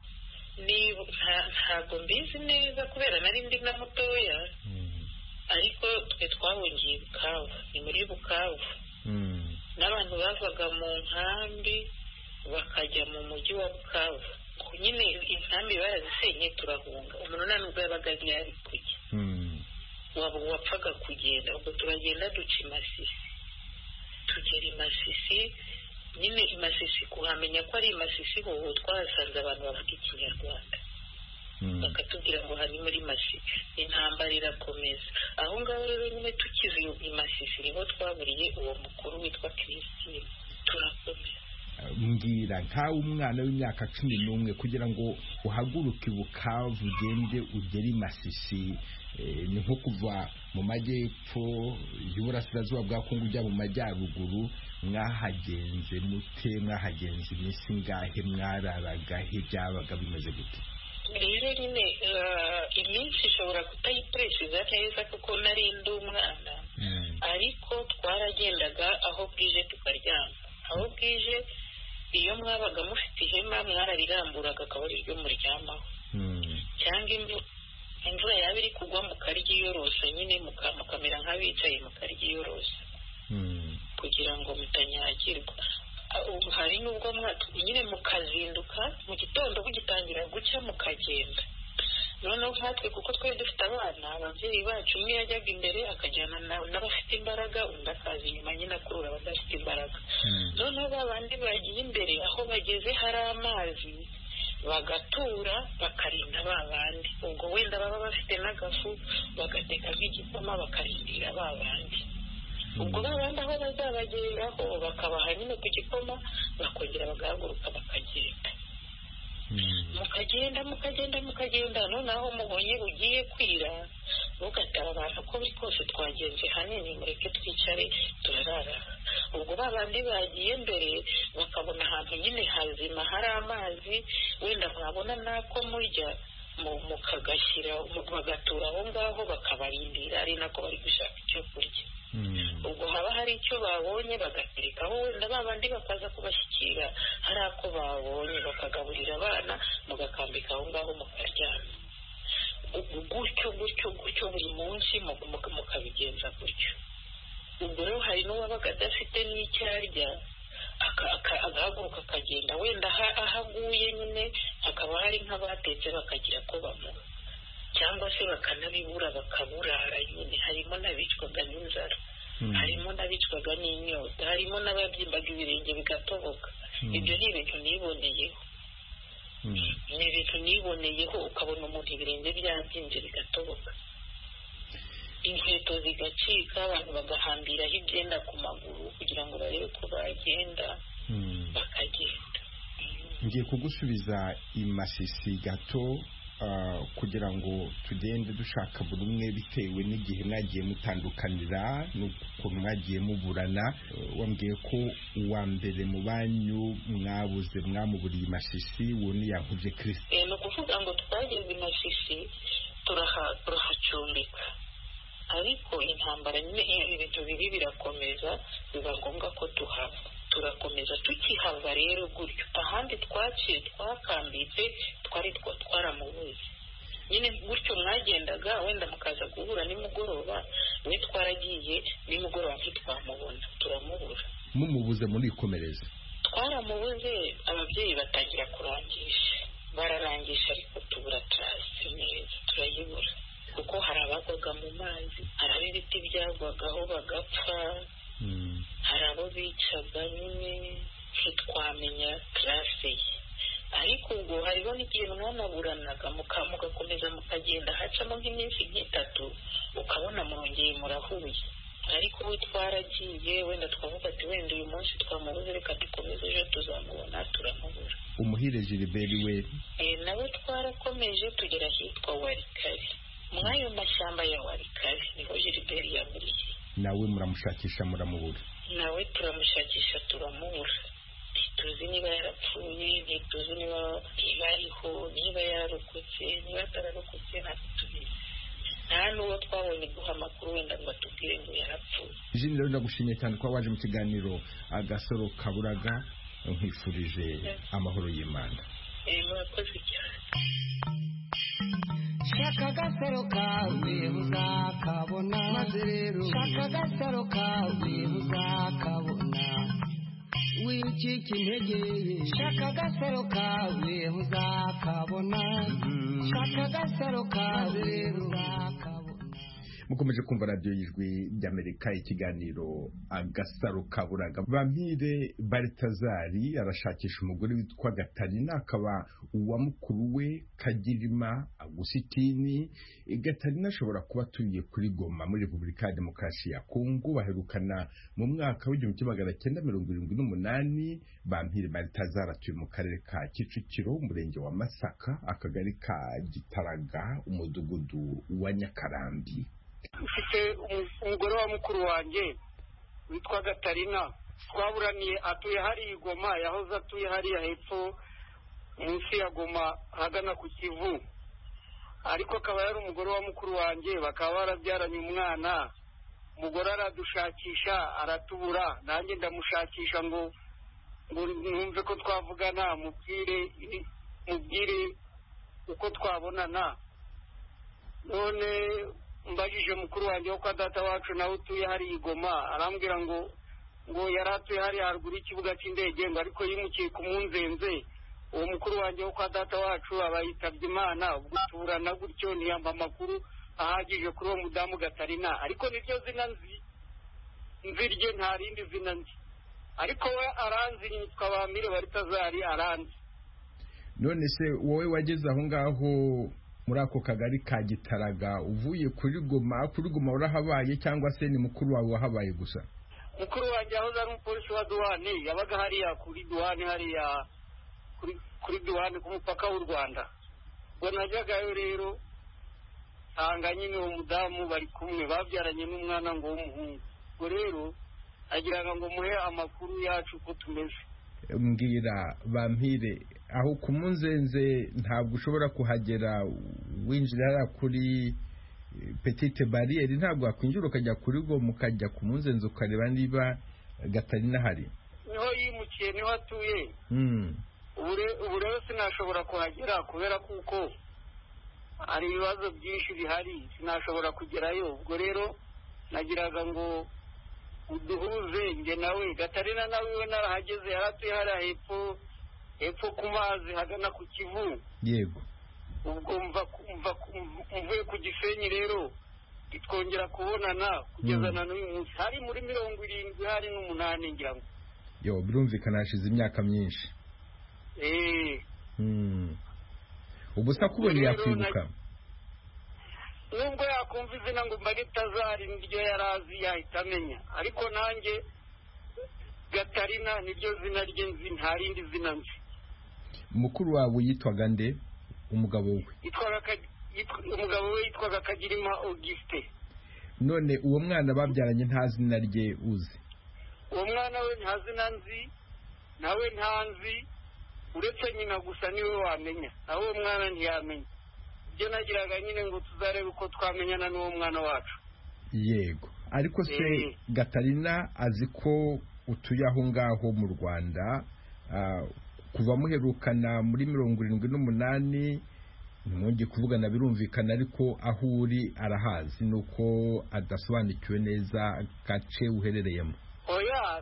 ntabwo mbizi neza kubera nari ndi na mutoya, ariko twe twahungiye Bukavu. ni muri Bukavu. n'abantu bavaga mu nkambi bakajya mu mujyi wa Bukavu. nyine inkambi barazisenye turahunga. umuntu nta nubwo yabaga yari kujya, wapfaga kugenda. ubwo turagenda duca i Masisi. tugera i Masisi nyine i Masisi, kuhamenya ko ari i Masisi hoho twahasanze abantu bavuga Ikinyarwanda. bakatubwira ngo hari muri Masisi. intambara irakomeza aho ngaho. rero nyine tukize i Masisi niho twaburiye uwo mukuru witwa Christine. turakomeza. mbwira nkawe umwana w'imyaka cumi n'umwe kugira ngo uhaguruke Bukavu ugende ugere i Masisi, ni nko kuva mu majyepfo y'uburasirazuba bwa Kongo ujya mu majyaruguru. mwahagenze mute? mwahagenze iminsi ngahe? mwararaga he? byabaga bimeze gute? rero nyine iminsi ishobora kutayipresiza neza kuko nari ndi umwana, ariko twaragendaga aho bwije tukaryama. aho bwije iyo mwabaga mufite ihema mwarariramburaga akaba ari ryo muryamaho. cyangwa imvura yaba iri kugwa mukaryiyorosa nyine, mukamera nk'abicaye mukaryiyorosa kugira ngo mutanyagirwa. hari n'ubwo nyine mukazinduka mu gitondo bugitangira gucya mukagenda. noneho nkatwe kuko twari dufite abana ababyeyi bacu umwe yajyaga imbere akajyana n'abafite imbaraga undi akaza inyuma nyine akurura abadafite imbaraga noneho ba bandi bagiye imbere aho bageze hari amazi bagatura bakarinda ba bandi ubwo wenda baba bafite n'agafu bagateka nk'igikoma bakarindira ba bandi ubwo ba bandi aho bazabageraho bakabaha nyine ku gikoma bakongera bagahaguruka bakagenda mukagenda mukagenda mukagenda noneho mubonye bugiye kwira mugataba abantu ko buri kose twagenze hanini mureke twicare turarara ubwo ba bandi bagiye mbere bakabona ahantu nyine hazima hari amazi wenda mwabona nako murya mukagashyira bagatura aho ngaho bakabarindira ari nako bari gushaka icyo kurya ubwo haba hari icyo babonye bagaterekaho wenda ba bandi bakaza kubashyikira hari ako babonye bakagaburira abana mugakambika aho ngaho mukaryama gutyo gutyo gutyo buri munsi mukabigenza gutyo ubwo rero hari n'uwabaga adafite n'icyo arya agahaguruka akagenda wenda aho aguye nyine hakaba hari nk'abatetse bakagira ko bamuha cyangwa se bakanabibura bakaburara nyine harimo n'abicwaga n'inzara harimo n'abicwaga n'inyota harimo n'ababyimbaga ibirenge bigatoboka ibyo ni ibintu niboneyeho ni ibintu niboneyeho ukabona umuntu ibirenge byabyimbye bigatoboka inkweto zigacika abantu bagahambiraho ibyenda ku maguru kugira ngo barebe ko bagenda bakagenda ngiye kugusubiza i Masisi gato kugira ngo tugende dushaka buri umwe bitewe n'igihe mwagiye mutandukanira n'ukuntu mwagiye muburana wambwiye ko uwa mbere mu banyu mwabuze mwamuburiye i Masisi uwo ni Yankubye Christ ni ukuvuga ngo twageze i Masisi turahacumbika ariko intambara nyine ibintu bibi birakomeza biba ngombwa ko tuhava turakomeza tukihava rero gutyo ahandi twaciye twakambitse twari twaramubuze nyine gutyo mwagendaga wenda mukaza guhura nimugoroba we twaragiye nimugoroba ntitwamubona turamubura mumubuze murikomereza twaramubuze ababyeyi batangira kurangisha bararangisha ariko tubura trace neza turayibura kuko hari abagwaga mu mazi hari ibiti byagwagaho bagapfa hari abo bicaga nyine ntitwamenya classe ye ariko ubwo hariho n'igihe mwanaburanaga mugakomeza mukagenda hacamo nk'iminsi nk'itatu ukabona murongeye murahuye ariko we twaragiye wenda twavuga ati wenda uyu munsi twamubuze reka dukomeze ejo tuzamubona turamubura Umuhire Gilbert we nawe twarakomeje tugera ahitwa Warikari mw'ayo mashyamba ya Warikari niho Gilbert yaburiye nawe muramushakisha muramubura nawe turamushakisha turamubura ntituzi niba yarapfuye ntituzi niba ariho niba yararokotse niba atararokotse ntabwo tubizi nta n'uwo twabonye duha amakuru wenda ngo atubwire ngo yarapfuye Jean rero ndagushimiye cyane ko waje mu kiganiro Agasaro Kaburaga nkwifurije amahoro y'Imana murakoze cyane shaka agasaro kawe uzakabona maze rero shaka agasaro kawe uzakabona wicika intege shaka agasaro kawe uzakabona shaka agasaro kawe rero uzakabona mukomeje kumva radiyo y'ijwi ry'Amerika ikiganiro Agasaro Kaburaga Bampire Baltazari arashakisha umugore witwa Gatarina akaba uwa mukuru we Kagirima Agusitini Gatarina ashobora kuba atuye kuri Goma muri Repubulika ya Demokarasi ya Kongo baherukana mu mwaka w'igihumbi kimwe magana cyenda mirongo irindwi n'umunani Bampire Baltazari atuye mu karere ka Kicukiro umurenge wa Masaka akagari ka Gitaraga umudugudu wa Nyakarambi mfite umugore wa mukuru wanjye witwa Gatarina twaburaniye atuye hari Goma yahoze atuye hariya hepfo munsi ya Goma hagana ku Kivu ariko akaba yari umugore wa mukuru wanjye bakaba barabyaranye umwana umugore aradushakisha aratubura nanjye ndamushakisha ngo ngo numve ko twavugana mubwire mubwire uko twabonana none mbajije mukuru wanjye wo kwa data wacu nawe utuye hari Goma arambwira ngo ngo yari atuye hari haruguru y'ikibuga cy'indege ngo ariko yimukiye ku Munzenze uwo mukuru wanjye wo kwa data wacu aba yitabye Imana, ubwo turana gutyo ntiyampa amakuru ahagije kuri uwo mudamu Gatarina, ariko niryo zina nzi nzi rye, nta rindi zina nzi, ariko we aranzi, yitwa Bamire Baritazari aranzi. None se wowe wageze aho ngaho muri ako kagari ka Gitaraga uvuye kuri Goma, kuri Goma urahabaye cyangwa se ni mukuru wawe wahabaye gusa? Mukuru wanjye yahoze ari umupolisi wa duwane, yabaga hariya kuri duwane, hariya kuri kuri duwane ku mupaka w'u Rwanda. Ubwo najyagayo rero nsanga nyine uwo mudamu bari kumwe, babyaranye n'umwana ngo w'umuhungu. Ubwo rero agiraga ngo muhe amakuru yacu uko tumeze. Mbwira Bampire, aho ku Munzenze ntabwo ushobora kuhagera winjira kuri Petite Barriere, ntabwo wakwinjira ukajya kuri Goma ukajya ku Munzenze ukareba niba Gatarina hari? Niho yimukiye, niho atuye. Mm. Ubu rero sinashobora kuhagera kubera kuko hari ibibazo byinshi bihari, sinashobora kugerayo. Ubwo rero nagiraga ngo uduhuze njye nawe. Gatarina nawe we narahageze, yaratuye hariya hepfo hepfo ku mazi hagana ku Kivu. Yego. Ubwo mva mva mvuye ku Gisenyi rero twongera kubonana kugeza na n'uyu munsi, hari muri mirongo irindwi hari n'umunani ngira ngo. Yo, birumvikana hashize imyaka myinshi. Eh. Mm. Ubu sakubonye yakwibuka? Nubwo yakumva izina ngo Baritazari niryo yarazi yahita amenya, ariko nanjye Gatarina niryo zina rye nzi, nta rindi zina nzi. Mukuru wawe yitwaga nde? Umugabo we yitwaga umugabo we yitwaga Kagirima Auguste. None uwo mwana babyaranye nta zina rye uzi? Uwo mwana we nta zina nzi, nawe ntanzi, uretse nyina gusa niwe wamenya, nawe uwo mwana ntiyamenya. Ibyo nagiraga nyine ngo tuzarebe uko twamenyana n'uwo mwana wacu. Yego, ariko se e. Gatarina azi ko utuye aho ngaho mu Rwanda, uh, kuva muherukana muri mirongo irindwi n'umunani, ntimwongeye kuvugana birumvikana, ariko aho uri arahazi, nuko adasobanukiwe neza gace uherereyemo? Oya,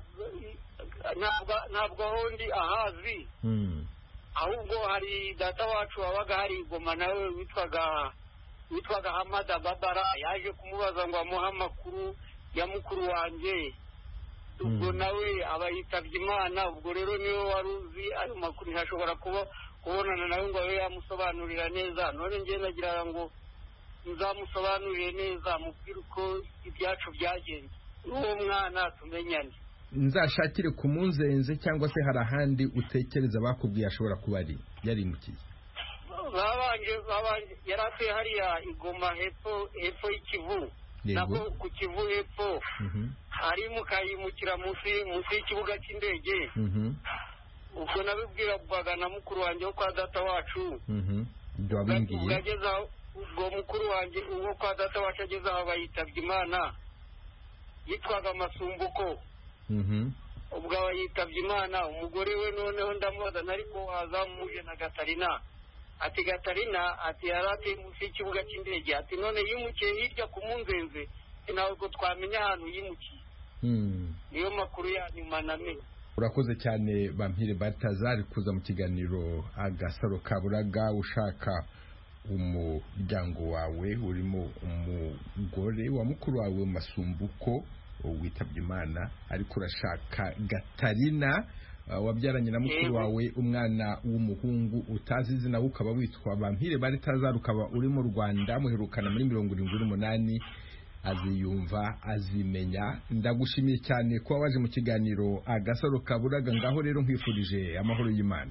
ntabwo aho ndi ahazi. Mm. Ahubwo hari data wacu wabaga hari Goma, nawe witwaga witwaga Hamada Babara, yaje kumubaza ngo amuhe amakuru ya mukuru wanjye. Ubwo nawe aba yitabye Imana. Ubwo rero niwe wari uzi ayo makuru, ntashobora kuba kubonana nawe ngo abe yamusobanurira neza. None njye nagira ngo nzamusobanurire neza, mubwire uko ibyacu byagenze, n'uwo mwana tumenyane. Nzashakire ku Munzenze cyangwa se hari ahandi utekereza bakubwiye ashobora kuba ari yarimukiye? Babanje babanje yaratuye hariya Igoma hepfo hepfo y'Ikivu, nako ku Kivu hepfo. Mhm. Hari mukayimukira munsi munsi y'ikibuga cy'indege. Mhm. Ubwo nabibwira bwaga na mukuru wanjye wo kwa data wacu. Mhm. Ibyo wabingiye? Bageza ubwo mukuru wanjye uwo kwa data wacu ageze aho bayitabye Imana, yitwaga Masumbuko. Mhm. Ubwo aba yitabye Imana, umugore we noneho ndamubaza ariko wazamuje na Gatarina. Ati Gatarina ati yarate munsi y'ikibuga cy'indege, ati none yimukiye hirya ku Munzenze, ntabwo twamenya ahantu yimukiye. Mm. Niyo makuru ya nyuma namenye. Urakoze cyane Bampire Baritazari kuza mu kiganiro Agasaro Kaburaga, ushaka umuryango wawe urimo umugore wa mukuru wawe Masumbuko witabye Imana, ariko urashaka Gatarina uh, wabyaranye na mukuru wawe umwana w'umuhungu utazi izina, ukaba witwa Bampire Baritazari, ukaba uri mu Rwanda muherukana muri mirongo irindwi n'umunani. Aziyumva azimenya. Ndagushimiye cyane kuba waje mu kiganiro Agasaro Kaburaga. Ngaho rero nkwifurije amahoro y'Imana.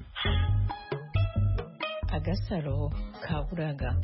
Agasaro Kaburaga.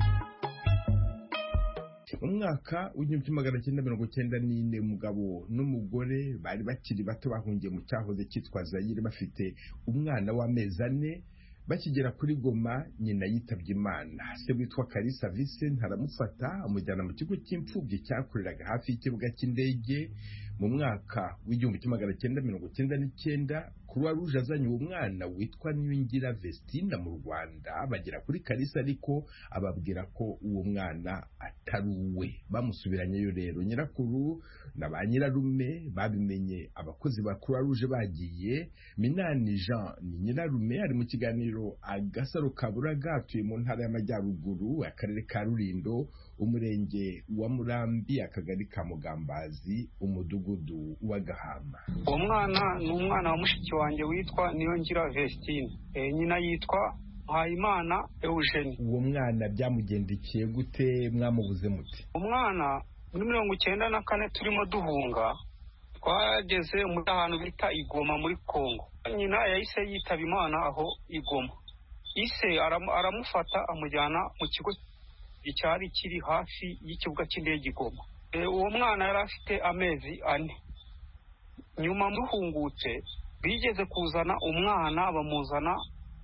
Umwaka w'igihumbi magana cyenda mirongo cyenda n'ine, umugabo n'umugore bari bakiri bato bahungiye mu cyahoze cyitwa Zaire, bafite umwana w'amezi ane. Bakigera kuri Goma, nyina yitabye Imana. Se witwa Kalisa Vincent aramufata amujyana mu kigo cy'imfubyi cyakoreraga hafi y'ikibuga cy'indege. mu mwaka w'igihumbi kimwe magana cyenda mirongo cyenda n'icyenda Croix Rouge azanye uwo mwana witwa Niyongira Vestina mu Rwanda bagera kuri Kalisa ariko ababwira ko uwo mwana atari uwe. Bamusubiranyeyo rero nyirakuru na ba nyirarume babimenye abakozi ba Croix Rouge bagiye. Minani Jean ni nyirarume ari mu kiganiro Agasaro Kaburaga, atuye mu ntara y'Amajyaruguru, akarere ka Rulindo, umurenge wa Murambi, akagari ka Mugambazi, umudugudu wa Gahama. Uwo mwana ni umwana wa mushiki wanjye witwa Niyongira Vestine, e, nyina yitwa Mpayimana Eugenie. Uwo mwana byamugendekeye gute, mwamubuze muti? Umwana muri mirongo icyenda na kane turimo duhunga twageze muri ahantu bita Igoma muri Kongo. Nyina yahise yitaba Imana aho Igoma. Ise aram, aramufata amujyana mu kigo cyari kiri hafi y'ikibuga cy'indege Igoma. E, uwo mwana yari afite amezi ane. Nyuma duhungutse bigeze kuzana umwana bamuzana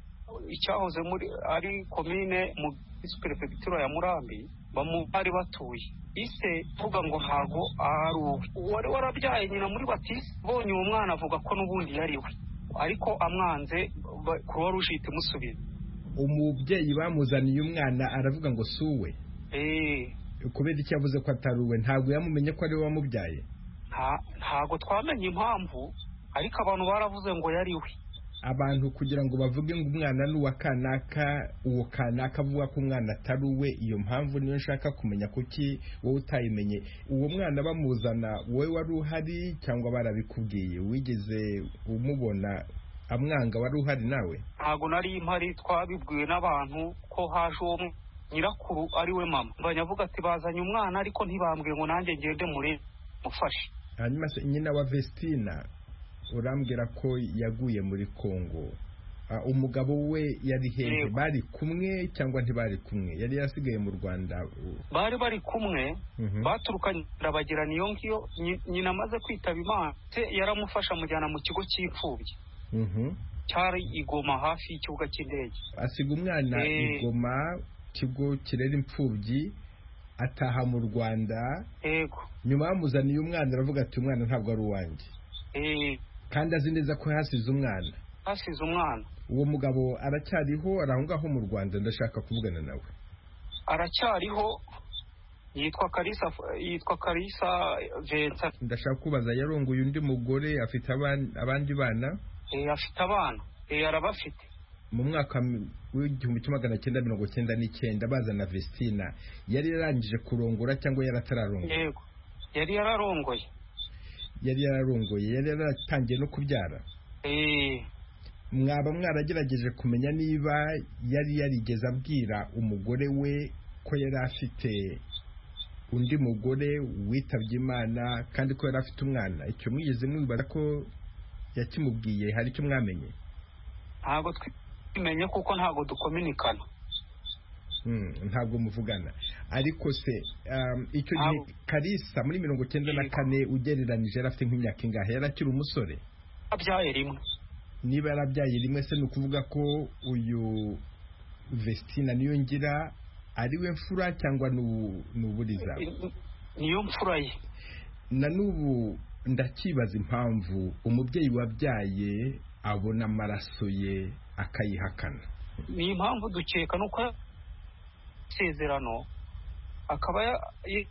icyahoze muri ari komine mu prefecture ya Murambi, bamubari batuye. Ise vuga ngo ntago ari uwe, wari warabyaye nyina muri Batisi. Bonye uwo mwana avuga ko n'ubundi yari we, ariko amwanze Croix Rouge itimusubira. Umubyeyi bamuzaniye umwana aravuga ngo suwe. Eh, kubera iki yavuze ko atari uwe? Ntago yamumenye ko ari we wamubyaye? Nta ntago twamenye impamvu, ariko abantu baravuze ngo yari we. Abantu kugira ngo bavuge ngo umwana ni uwa kanaka, uwo kanaka avuga ko umwana atari uwe, iyo mpamvu niyo nshaka kumenya kuki wowe utayimenye. Uwo mwana bamuzana wowe wari uhari cyangwa barabikubwiye? Wigeze umubona amwanga, wari uhari nawe? Ntago nari impari, twabibwiwe n'abantu ko haje uwo nyirakuru ari we mama. Banyavuga ati bazanye umwana ariko ntibambwiye ngo nanjye ngende mure mufashe. Hanyuma se nyina wa Vestina urambwira ko yaguye muri Kongo, uh, umugabo we yari hehe? Bari kumwe cyangwa ntibari kumwe? Yari yasigaye mu Rwanda? Bari bari kumwe. uh-huh. Baturukanye bagirana iyo ngiyo. Nyina amaze kwitaba Imana yaramufasha mujyana mu kigo cy'imfubyi uh-huh. cyari Igoma hafi y'ikibuga cy'indege. Asiga umwana e... Igoma, kigo kirera imfubyi, ataha mu Rwanda. Yego. Nyuma bamuzaniye umwana aravuga ati umwana ntabwo ari uwanjye. Eh, kandi azi neza ko hasize umwana. Hasize umwana. Uwo mugabo aracyariho arahungaho mu Rwanda? Ndashaka kuvugana nawe. Aracyariho, yitwa Kalisa, yitwa Kalisa Vincent. Ndashaka kubaza, yarongoye undi mugore, afite abandi bana? Eh, afite abana. Eh, arabafite. Mu mwaka w'igihumbi kimwe magana cyenda mirongo cyenda n'icyenda bazana Vestina, yari yarangije kurongora cyangwa yaratararongora? Yego, yari yararongoye. Yari yararongoye, yari yaratangiye no kubyara. Eh, mwaba mwaragerageje kumenya niba yari yarigeze abwira umugore we ko yari afite undi mugore witabye Imana kandi ko yari afite umwana? Icyo mwigeze mwibaza ko yakimubwiye? Hari icyo mwamenye? Ntago twimenye kuko ntago dukominikana. Hmm, ntabwo muvugana. Ariko se um, icyo gihe Kalisa muri mirongo cyenda na kane ugereranije afite nk'imyaka ingahe? Yarakiri umusore? Abyaye rimwe. Niba yarabyaye rimwe, se nukuvuga ko uyu Vestina Niyongira ari we mfura cyangwa n'uburiza? Niyo mfura ye. Na n'ubu ndakibaza impamvu umubyeyi wabyaye abona amaraso ye akayihakana. Ni impamvu dukeka nuko isezerano akaba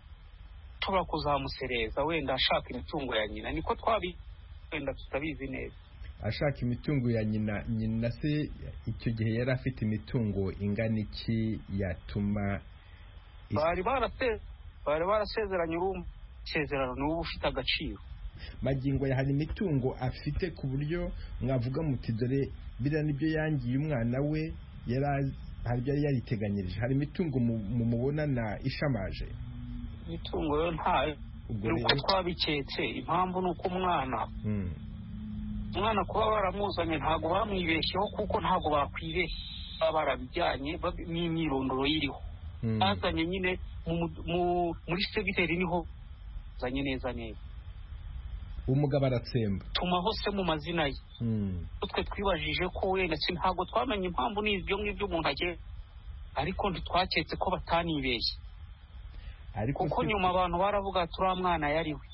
tuba kuzamusereza wenda ashaka imitungo ya nyina, niko twabi wenda tutabizi neza. Ashaka imitungo ya nyina. Nyina se icyo gihe yari afite imitungo ingana iki yatuma bari barase bari barasezeranye urumva isezerano n'ubu ufite agaciro? Magingo ya hari imitungo afite ku buryo mwavuga muti dore bira nibyo yangiye umwana we, yari hari byari yariteganyirije? Hari imitungo mumubonana ishamaje? Imitungo yo ntayo. Nuko twabiketse. Impamvu nuko umwana hmm. umwana kuba baramuzanye ntago bamwibeshyeho kuko ntago bakwibeshye, barabijyanye n'imyirondoro yiriho. hmm. Bazanye nyine muri segiteri niho zanye neza neza. Umugabo aratsemba tumaho se mu mazina ye. hmm. Twe twibajije ko wenda si ntago twamenye impamvu n'ibyo ngibyo umuntu agiye, ariko ntitwaketse ko batanibeshye. Ariko kuko nyuma abantu baravuga turi mwana yari we.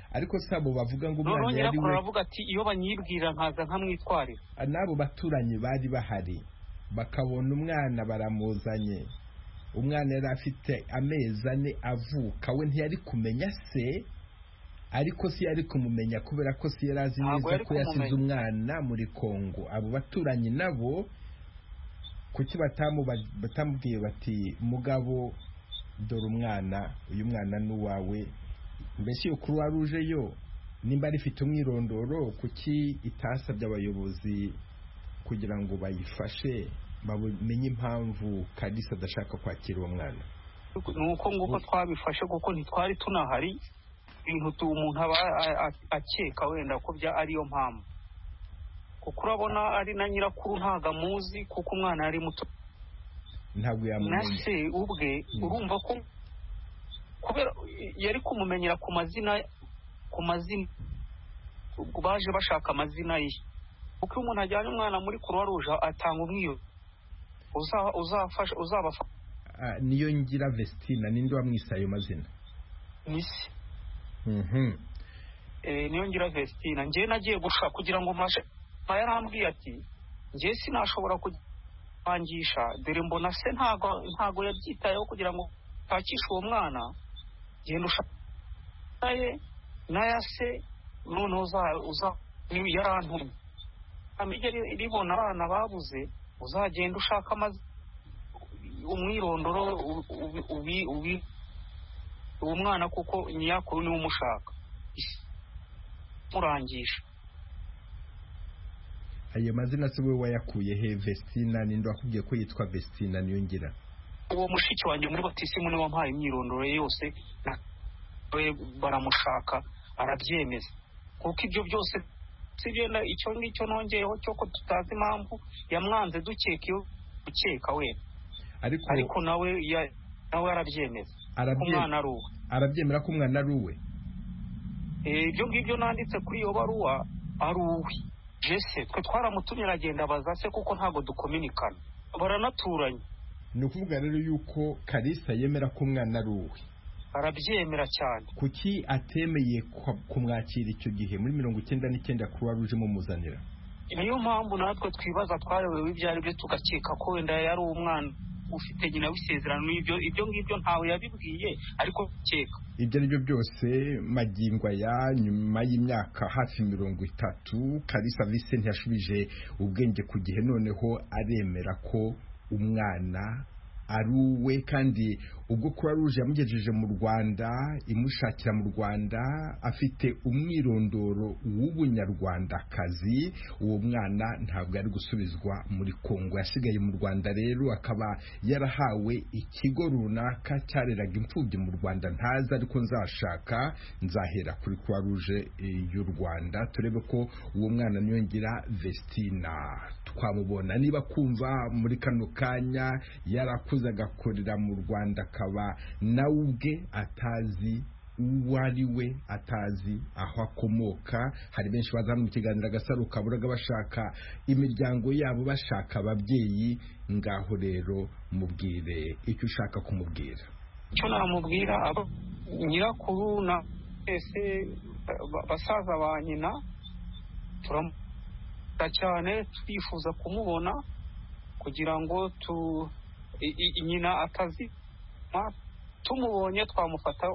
ariko sabo bavuga ngo umwana none yari we aravuga ati iyo banyibwira nkaza nkamwitwarira. Nabo baturanyi bari bahari bakabona umwana baramuzanye, umwana yari afite amezi ane avuka, we ntiyari kumenya se, ariko si yari kumumenya kubera ko si yari azi neza ko yasize umwana muri Kongo. Abo baturanyi nabo kuki batamubwiye bati mugabo dore umwana, uyu mwana n'uwawe, mbese iyo Croix Rouge yo nimba rifite umwirondoro kuki itasabye abayobozi kugira ngo bayifashe bamenye impamvu Kalisa adashaka kwakira uwo mwana? Nuko nguko twabifashe kuko ntitwari tunahari, ibintu umuntu aba akeka wenda ko bya ariyo mpamvu, kuko urabona ari na nyirakuru ntago amuzi kuko umwana yari muto, ntabwo yamumenya. Nase ubwe urumva ko kubera yari kumumenyera ku mazina ku mazina baje bashaka amazina ye, kuko umuntu ajyanye umwana muri Croix Rouge atanga umwiyo uzafasha uzabafasha. Niyo ngira Vestina ninde wamwise ayo mazina? Nisi. Mhm. Eh niyo ngira Vestina ngiye nagiye gushaka kugira ngo mashe yarambwiye ati ngiye sinashobora kubangisha dore mbona se ntago ntago yabyitayeho kugira ngo takisha uwo mwana, genda ushakaye naya se none uza uza yarantumye amije ribona abana babuze, uzagenda ushaka amazi umwirondoro ubi ubi uwo mwana kuko nyakuru ni umushaka murangisha. Ayo mazina se we wayakuye he? Vestina ninde wakubwiye ko yitwa Vestina niyo ngira? Uwo mushiki wanjye muri batisimu ni wampaye imyirondoro yose na baramushaka arabyemeza, kuko ibyo byose sibenda icyo ngicyo nongeyeho cyo ko tutazi impamvu yamwanze dukeka iyo ukeka we, ariko ariko nawe ya nawe arabyemeza umwana ari uwe, arabyemera ko umwana ari uwe. Eh ibyo ngibyo nanditse kuri iyo baruwa ari uwe. Jese twe twaramutumye aragenda baza se kuko ntago dukominikana, baranaturanye. Ni ukuvuga rero yuko Kalisa yemera ko umwana ari uwe? Arabyemera cyane. Kuki atemeye kumwakira icyo gihe muri mirongo icyenda n'icyenda Croix Rouge mumuzanira? Niyo mpamvu natwe twibaza twarebewe ibyari byo tugakeka ko wenda yari umwana ufite nyina w'isezerano, ibyo ibyo ngibyo ntawe yabibwiye ariko keka. Ibyo ari byo byose magingo ya nyuma y'imyaka hafi mirongo itatu Kalisa Vincent yashubije ubwenge ku gihe, noneho aremera ko umwana ari uwe, kandi ubwo Croix Rouge yamugejeje mu Rwanda imushakira mu Rwanda afite umwirondoro w'ubunyarwandakazi, uwo mwana ntabwo ari gusubizwa muri Kongo, yasigaye mu Rwanda. Rero akaba yarahawe ikigo runaka cyareraga imfubyi mu Rwanda ntaza, ariko nzashaka nzahera kuri Croix Rouge y'u Rwanda turebe ko uwo mwana niyo ngira Vestina twamubona. Niba kumva muri kano kanya yarakuze agakorera mu Rwanda akaba nawe ubwe atazi uwo ari we, atazi aho akomoka, hari benshi baza mu kiganiro Agasaro Kaburaga bashaka imiryango yabo, bashaka ababyeyi. Ngaho rero mubwire icyo ushaka kumubwira. Icyo namubwira nyirakuru na ese basaza ba nyina turamukunda cyane, twifuza kumubona kugira ngo tu nyina atazi tumubonye twamufata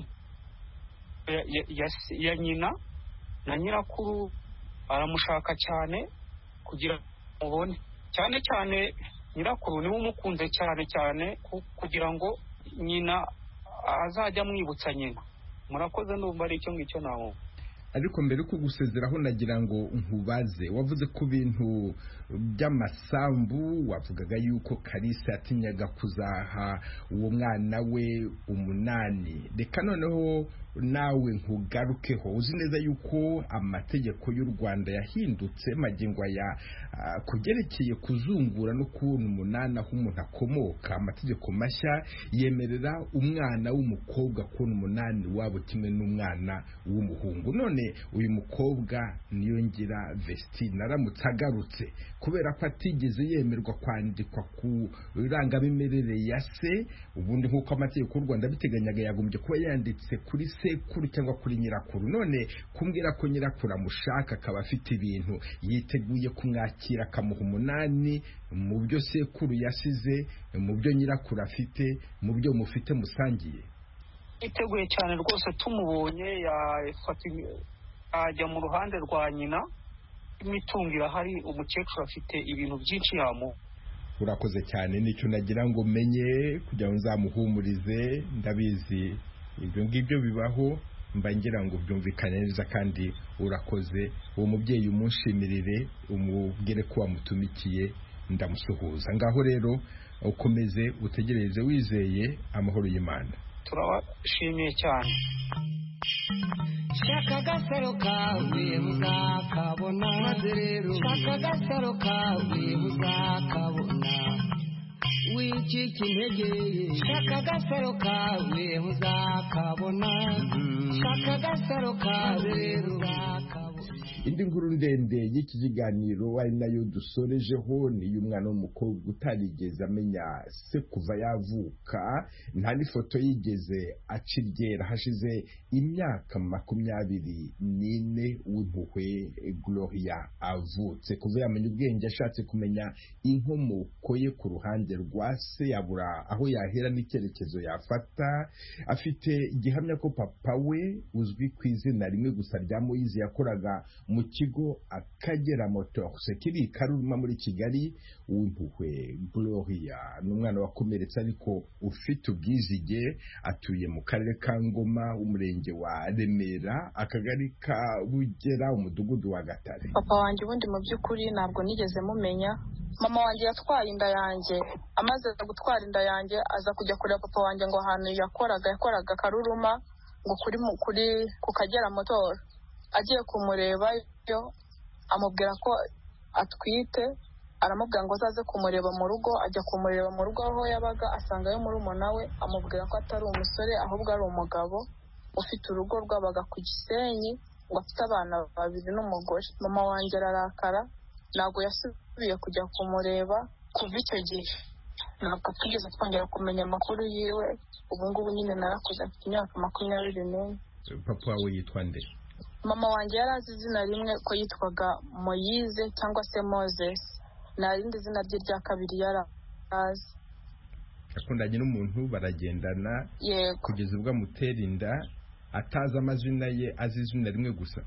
ya, ya, ya, ya nyina na nyirakuru aramushaka cyane kugira mubone, cyane cyane nyirakuru niwe umukunze cyane cyane kugira ngo nyina azajya amwibutsa nyina. Murakoze, ndumva ari icyo ngicyo naho. Ariko mbere ko gusezeraho nagira ngo nkubaze, wavuze ku bintu by'amasambu, wavugaga yuko Kalisa yatinyaga kuzaha uwo mwana we umunani. Reka noneho nawe nkugarukeho, uzi neza yuko amategeko y'u Rwanda yahindutse magingo aya uh, kugerekeye kuzungura no kubona umunani aho umuntu akomoka. Amategeko mashya yemerera umwana w'umukobwa kubona umunani wabo kimwe n'umwana w'umuhungu. None uyu mukobwa niyo ngira Vestina aramutse agarutse kubera ko atigeze yemerwa kwandikwa ku irangamimerere ya se, ubundi nk'uko amategeko y'u Rwanda biteganyaga yagombye kuba yanditse kuri se sekuru cyangwa kuri nyirakuru. None kumbwira ko nyirakuru amushaka akaba afite ibintu yiteguye kumwakira akamuha umunani mu byo sekuru yasize, mu byo nyirakuru afite, mu byo mufite musangiye. Yiteguye cyane rwose, tumubonye yafata ajya mu ruhande rwa nyina, imitungira hari umukecuru afite ibintu byinshi yamu. Urakoze cyane, nicyo nagira ngo menye kugira ngo nzamuhumurize. Ndabizi ibyo ngibyo bibaho, mba ngira ngo byumvikane neza, kandi urakoze. Uwo mubyeyi umushimirire, umubwire ko wamutumikiye, ndamusuhuza. Ngaho rero ukomeze utegereze wizeye amahoro y'Imana. Turabashimiye cyane. Shaka agasaro kawe muzakabona, maze rero shaka agasaro kawe muzakabona, wicika intege. Shaka agasaro kawe muzakabona, shaka agasaro kawe rero muzakabona. Indi nkuru ndende y'iki kiganiro ari nayo dusorejeho ni y'umwana w'umukobwa utarigeze amenya se kuva yavuka, nta n'ifoto yigeze aciryera. Hashize imyaka makumyabiri n'ine w'impuhwe Gloria avutse. Kuva yamenya ubwenge ashatse kumenya inkomoko ye ku ruhande rwa se, yabura aho yahera n'icyerekezo yafata. Afite gihamya ko papa we uzwi ku izina rimwe gusa rya Moyize yakoraga mu kigo Akagera Motors kiri Karuruma muri Kigali. Uwimpuhwe Gloria ni umwana wakomeretse ariko ufite ubwizige, atuye mu karere ka Ngoma, umurenge wa Remera, akagari ka Bugera, umudugudu wa Gatare. Papa wanjye ubundi mu by'ukuri ntabwo nigeze mumenya. Mama wanjye yatwaye inda yanjye, amaze gutwara inda yanjye aza kujya kureba papa wanjye ngo ahantu yakoraga yakoraga Karuruma ngo kuri kuri ku Kagera Motors. Agiye kumureba yo amubwira ko atwite, aramubwira ngo azaze kumureba mu rugo. Ajya kumureba mu rugo aho yabaga, asangayo murumuna we, amubwira ko atari umusore ahubwo ari umugabo ufite urugo rwabaga ku Gisenyi, ngo afite abana babiri n'umugore. Mama wanjye ararakara, ntabwo yasubiye kujya kumureba. Kuva icyo gihe ntabwo twigeze twongera kumenya amakuru yiwe. Ubu ngubu nyine narakuze, mfite imyaka makumyabiri n'umwe. Papa wawe yitwa nde? Mama wanjye yari azi izina rimwe ko yitwaga Moyize cyangwa se Moses, nta rindi zina rye rya kabiri yari azi. Akundanye n'umuntu baragendana yego kugeza ubwo amutera inda, atazi amazina ye, azi izina rimwe gusa.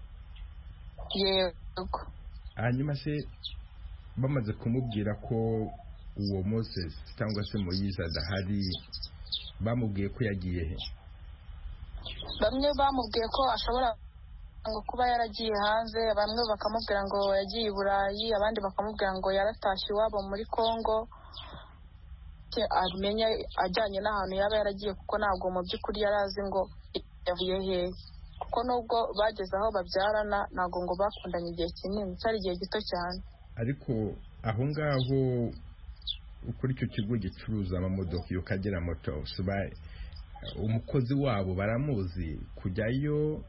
Yego. Hanyuma se bamaze kumubwira ko uwo Moses cyangwa se Moyize adahari, bamubwiye ko yagiye he? Bamwe bamubwiye ko ashobora ngo kuba yaragiye hanze, bamwe bakamubwira ngo yagiye i Burayi, abandi bakamubwira ngo yaratashye iwabo muri Kongo, amenya ajyanye n'ahantu yaba yaragiye, kuko ntabwo mu by'ukuri yari azi ngo yavuye hehe, kuko nubwo bageze aho babyarana ntabwo ngo bakundanye igihe kinini, cyari igihe gito cyane. Ariko aho ngaho kuri icyo kigo gicuruza amamodoka yo Kagera Motors, umukozi wabo baramuzi, kujyayo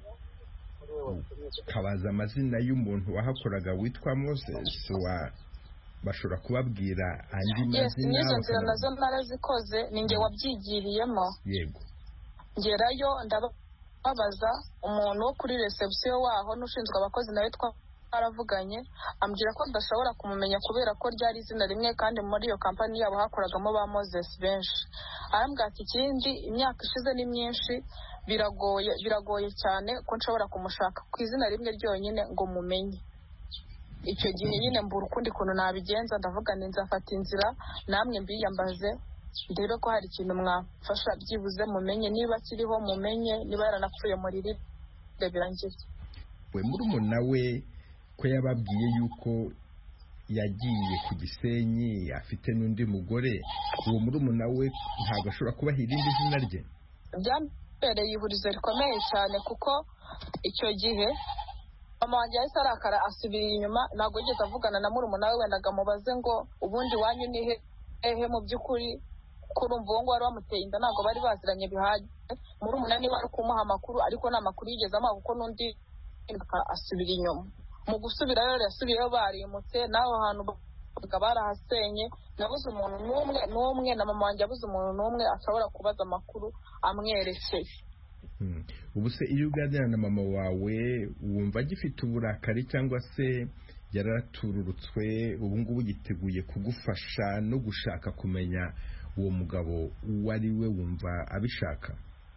kabaza amazina y'umuntu wahakoraga witwa Moses, wa bashobora kubabwira andi mazina. Yes, nizo nzira nazo narazikoze, ninjye wabyigiriyemo. Yego. Ngerayo ndababaza umuntu wo kuri reception waho n'ushinzwe abakozi nawe twaravuganye, ambwira ko ndashobora kumumenya kubera ko ryari izina rimwe kandi muri iyo kampani yabo hakoragamo ba Moses benshi. Arambwira ati ikindi imyaka ishize ni myinshi, biragoye biragoye cyane ko nshobora kumushaka ku izina rimwe ryonyine ngo mumenye. Icyo gihe nyine mbura ukundi kuntu nabigenza, ndavuga ni nzafata inzira namwe mbiyambaze, ndebe ko hari ikintu mwafasha byibuze mumenye, niba kiriho mumenye, niba yaranapfuye muri rire birangiye. We murumuna we ko yababwiye yuko yagiye ku Gisenyi afite n'undi mugore, uwo murumuna we ntabwo ashobora kuba irindi zina rye? Byambereye ihurizo rikomeye cyane, kuko icyo gihe mama wanjye yahise arakara asubira inyuma, ntabwo yigeze avugana na murumuna we, wenda amubaze ngo ubundi wanyu ni hehe mu by'ukuri, kurumva uwo ngo wari wamuteye inda ntabwo bari baziranye bihagije. Murumuna niba ari kumuha amakuru, ariko nta makuru yigeze amuha, kuko n'undi asubira inyuma. Mu gusubira rero yasubiyeyo barimutse, naho hantu barahasenye. Nabuze umuntu n'umwe n'umwe na mama wanjye abuze umuntu n'umwe ashobora kubaza amakuru amwerekeye. ubu se iyo uganira na mama wawe wumva agifite uburakari cyangwa se yaratururutswe ubu ngubu yiteguye kugufasha no gushaka kumenya uwo mugabo uwo ari we, wumva abishaka?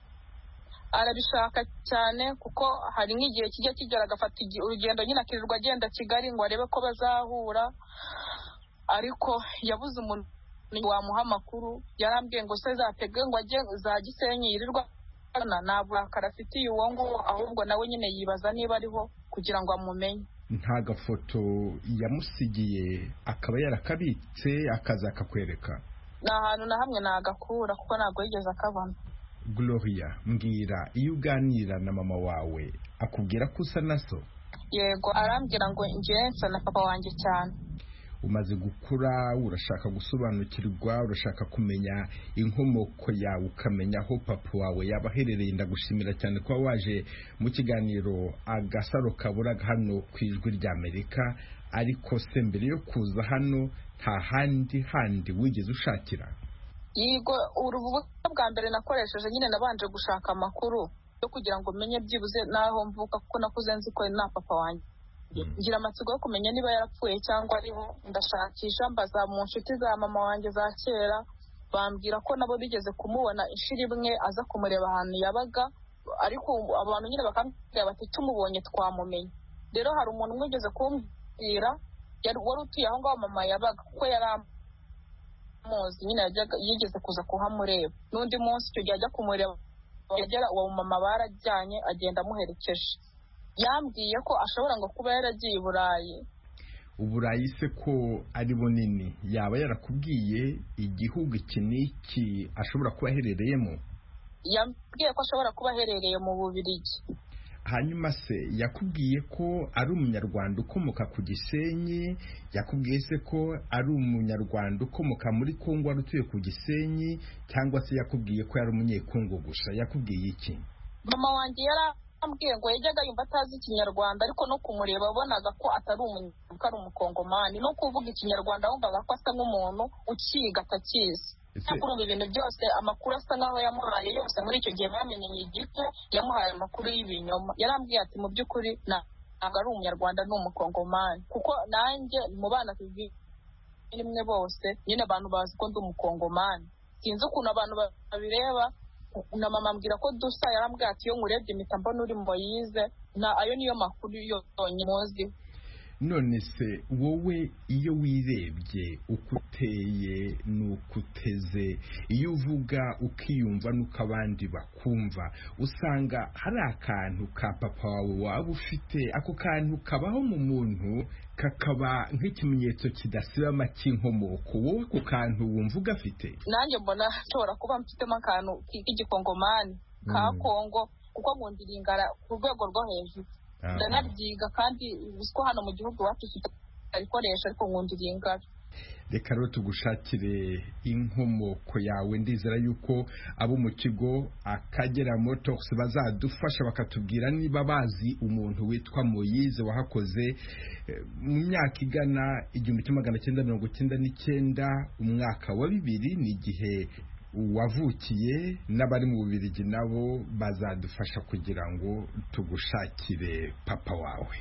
arabishaka cyane kuko hari nk'igihe kijya kigera agafata urugendo nyine akirirwa agenda Kigali ngo arebe ko bazahura, ariko yabuze umuntu wamuha amakuru. Yarambwiye ngo se zatege ngo ajye za Gisenyi yirirwa nta burakari afitiye uwo nguwo, ahubwo nawe nyine yibaza niba ariho kugira ngo amumenye. Nta gafoto yamusigiye akaba yarakabitse akaza akakwereka? Nta hantu na hamwe nagakura kuko ntabwo yigeze akabona. Gloria, mbwira, iyo uganira na mama wawe akubwira ko usa na so? Yego, arambwira ngo njye nsa na papa wanjye cyane. Umaze gukura, urashaka gusobanukirwa, urashaka kumenya inkomoko yawe, ukamenya aho papa wawe yaba aherereye. Ndagushimira cyane kuba waje mu kiganiro Agasaro Kaburaga hano ku Ijwi ry'Amerika. Ariko se mbere yo kuza hano nta handi handi wigeze ushakira? Yego, urubuga bwa mbere nakoresheje nyine nabanje gushaka amakuru yo kugira ngo menye byibuze naho mvuka, kuko nakuze nzi ko na papa wanjye. Ngira amatsiko yo kumenya niba yarapfuye cyangwa ariho. Ndashakisha mbaza mu nshuti za mama wanjye za kera, bambwira ko nabo bigeze kumubona inshuro imwe aza kumureba ahantu yabaga, ariko abantu nyine bakambwira bati tumubonye twamumenye. Rero hari umuntu umwe ugeze kumbwira wari utuye aho ngaho mama yabaga, kuko yari amuzi nyine yigeze kuza kuhamureba. N'undi munsi icyo gihe ajya kumureba yagera uwo mama barajyanye agenda amuherekeje. Yambwiye ko ashobora ngo kuba yaragiye i Burayi. Uburayi se ko ari bunini, yaba yarakubwiye igihugu iki n'iki ashobora kuba aherereyemo? Yambwiye ko ashobora kuba aherereye mu Bubiligi. Hanyuma se yakubwiye ko ari umunyarwanda ukomoka ku Gisenyi? Yakubwiye se ko ari umunyarwanda ukomoka muri Kongo wari utuye ku Gisenyi, cyangwa se yakubwiye ko yari umunyekongo gusa? Yakubwiye iki? Mama wanjye yari ambwiye ngo yajyaga yumva atazi Ikinyarwanda, ariko no kumureba abonaga ko atari umunyarwanda, ari umukongomani. No kuvuga Ikinyarwanda wumvaga ko asa nk'umuntu ukiga atakizi. Kurumva ibintu byose amakuru asa nkaho yamuhaye yose muri icyo gihe bamenyanye igito, yamuhaye amakuru y'ibinyoma. Yarambwiye ati mu by'ukuri ntabwo ari umunyarwanda, ni umukongomani. Kuko nanjye mu bana tuzi rimwe bose nyine abantu bazi ko ndi umukongomani. Sinzi ukuntu abantu babireba. Na mama ambwira ko dusa, yarambwiye ati iyo nkurebye impita mbona uri Moyize. Na ayo niyo makuru yonyine muzi. None se wowe iyo wirebye uko uteye n'uko uteze, iyo uvuga ukiyumva n'uko abandi bakumva, usanga hari akantu ka papa wawe waba ufite. Ako kantu kabaho mu muntu kakaba nk'ikimenyetso kidasibama cy'inkomoko. Wowe ako kantu wumva ugafite? Nanjye mbona nshobora kuba mfitemo akantu k'igikongomani ka Kongo, kuko nkundira ingara ku rwego rwo hejuru. Ndanabyiga kandi uziko hano mu gihugu wacu tutayikoresha, ariko nkundira ingara. Reka rero tugushakire inkomoko yawe. Ndizera yuko abo mu kigo Akagera Motors bazadufasha bakatubwira niba bazi umuntu witwa Moyize wahakoze mu myaka igana igihumbi kimwe magana cyenda mirongo cyenda n'icyenda, umwaka wa bibiri ni igihe wavukiye. N'abari mu Bubiligi nabo bazadufasha kugira ngo tugushakire papa wawe.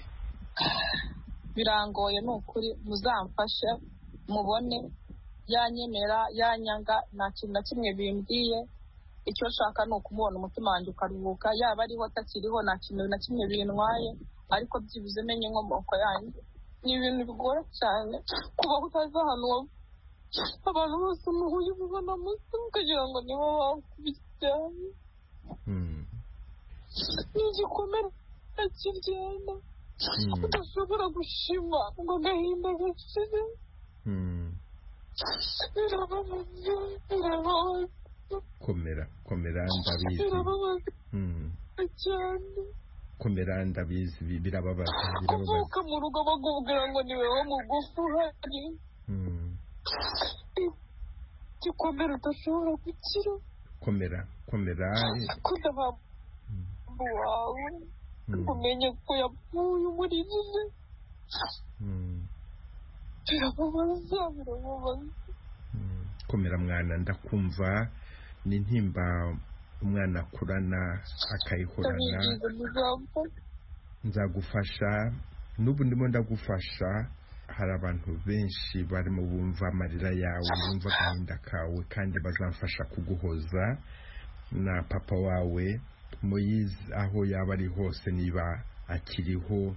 Birangoye ni ukuri, muzamfashe mubone. Yanyemera yanyanga nta kintu na kimwe bimbwiye. Icyo nshaka ni ukumubona umutima wanjye ukaruhuka, yaba ariho atakiriho nta kintu na kimwe bintwaye, ariko byibuze menye inkomoko yanjye. Ni ibintu bigora cyane kuba utazi ahantu abantu bose muhuye mubona munsi kugira ngo nibo bakubijyanye. Ni igikomere kiryana udashobora gushima ngo agahinda gashire. Birababaza, birababaza. Komera, komera ndabizi. Birababaza cyane. Komera ndabizi, birababaza. Kuvuka mu rugo bakubwira ngo ni wowe mugufi uhari. Igikomere udashobora gukira. Komera, komera. Kudahabwa wawe umenye ko yapfuye umuririze. Birababaza, birababaza. Komera mwana, ndakumva. Ni intimba umwana akurana akayihorana nzagufasha n'ubu ndimo ndagufasha. hari abantu benshi barimo bumva amarira yawe, bumva agahinda kawe, kandi bazamfasha kuguhoza. na papa wawe Moise aho yaba ari hose, niba akiriho,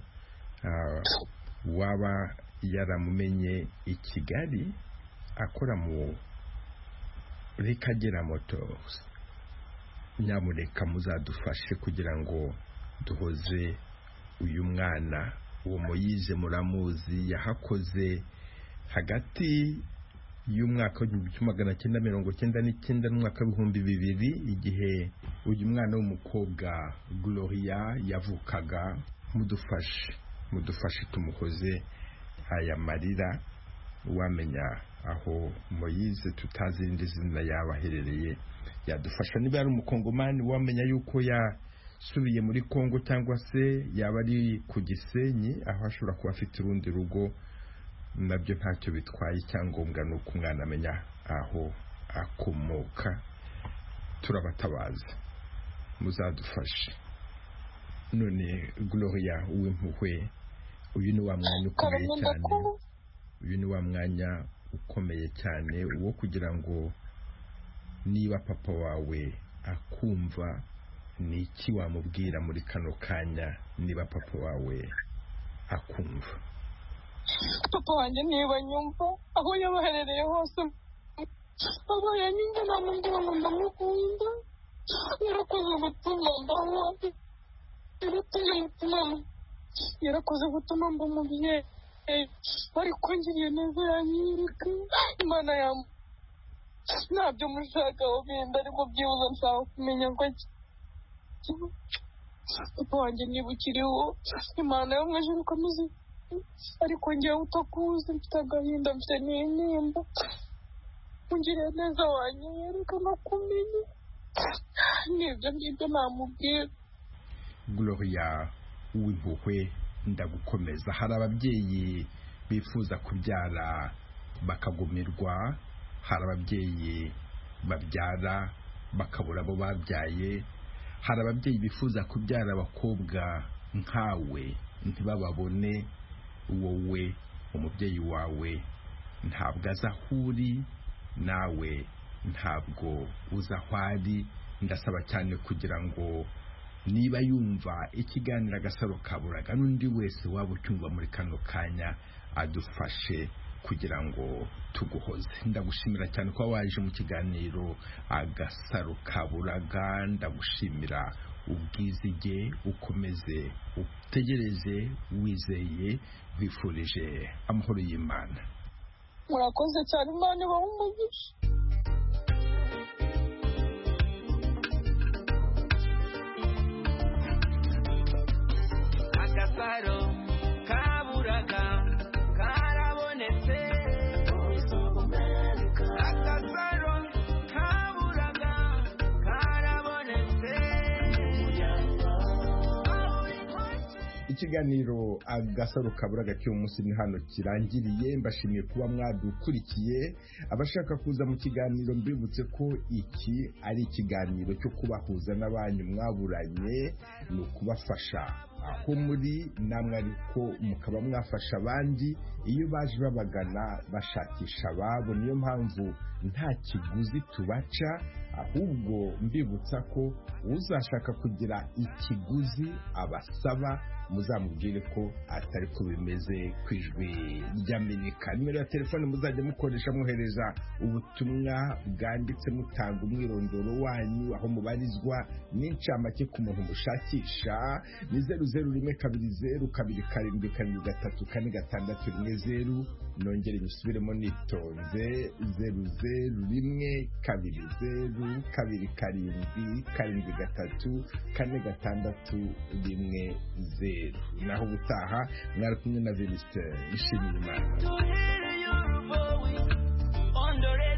waba yaramumenye i Kigali akora mu Kagera Motors, nyamureka muzadufashe kugira ngo duhoze uyu mwana. uwo Moise muramuzi, yahakoze hagati y'umwaka w'igihumbi kimwe magana cyenda mirongo cyenda n'icyenda n'umwaka w'ibihumbi bibiri, igihe uyu mwana w'umukobwa Gloria yavukaga. mudufashe mudufashe tumuhoze aya marira. wamenya aho Moise tutazi irindi zina yaba aherereye yadufasha. niba ari umukongomani, wamenya yuko yasubiye muri Kongo cyangwa se yaba ari ku Gisenyi aho ashobora kuba afite urundi rugo, nabyo ntacyo bitwaye. icyangombwa ni uko umwana amenya aho akomoka. turabatabaza, muzadufashe. none Gloria uw'impuhwe, uyu ni wa mwanya ukomeye cyane, uyu ni wa mwanya ukomeye cyane wo kugira ngo niba papa wawe akumva, ni iki wamubwira muri kano kanya niba papa wawe akumva? papa wanjye niba nyumva, aho yabaherereye hose, aba yanyumva, namubwira ngo ndamukunda. yarakoze gutuma mbaho, yarakoze gutuma mba umubyeyi, ariko ngiriye neza yanyereka. imana yamu ntabyo mushakaho bindi, ariko byibuze nshaka kumenya ko papa wanjye niba ukiriho, imana yo mu ijuru ikomeze. ariko ngewe utakuzi, mfite agahinda, mfite n'intimba. ungiriye neza wanyereka no kumenya. nibyo ngibyo namubwira. Gloria uw'impuhwe, ndagukomeza. hari ababyeyi bifuza kubyara bakagumirwa, hari ababyeyi babyara bakabura abo babyaye, hari ababyeyi bifuza kubyara abakobwa nkawe ntibababone. wowe umubyeyi wawe ntabwo aza aho uri, nawe ntabwo uza aho ari. ndasaba cyane kugira ngo niba yumva ikiganiro Agasaro Kaburaga, n'undi wese waba ucyumva muri kano kanya, adufashe kugira ngo tuguhoze. ndagushimira cyane ko waje mu kiganiro Agasaro Kaburaga. ndagushimira ubwizige, ukomeze utegereze wizeye, wifurije amahoro y'Imana. murakoze cyane, Imana ibahe umugisha. Agasaro Kaburaga karabonetse. Agasaro Kaburaga karabonetse. Ikiganiro Agasaro Kaburaga cy'uyu munsi ni hano kirangiriye. mbashimiye kuba mwadukurikiye. abashaka kuza mu kiganiro, mbibutse ko iki ari ikiganiro cyo kubahuza n'abanyu mwaburanye, ni ukubafasha aho muri namwe, ariko mukaba mwafasha abandi iyo baje babagana bashakisha ababo. niyo mpamvu nta kiguzi tubaca, ahubwo mbibutsa ko uzashaka kugira ikiguzi abasaba, muzamubwire ko atari ko bimeze ku ijwi ry'Amerika. nimero ya telefone muzajya mukoresha mwohereza ubutumwa bwanditse mutanga umwirondoro wanyu, aho mubarizwa, n'incamake ku muntu mushakisha, ni zeru zeru rimwe kabiri zeru kabiri karindwi karindwi gatatu kane gatandatu rimwe zeru. nongere nyisubiremo nitonze, zeru zeru rimwe kabiri zeru kabiri karindwi karindwi gatatu kane gatandatu rimwe zeru. naho ubutaha mwari kumwe na Venuste Nshimiyimana.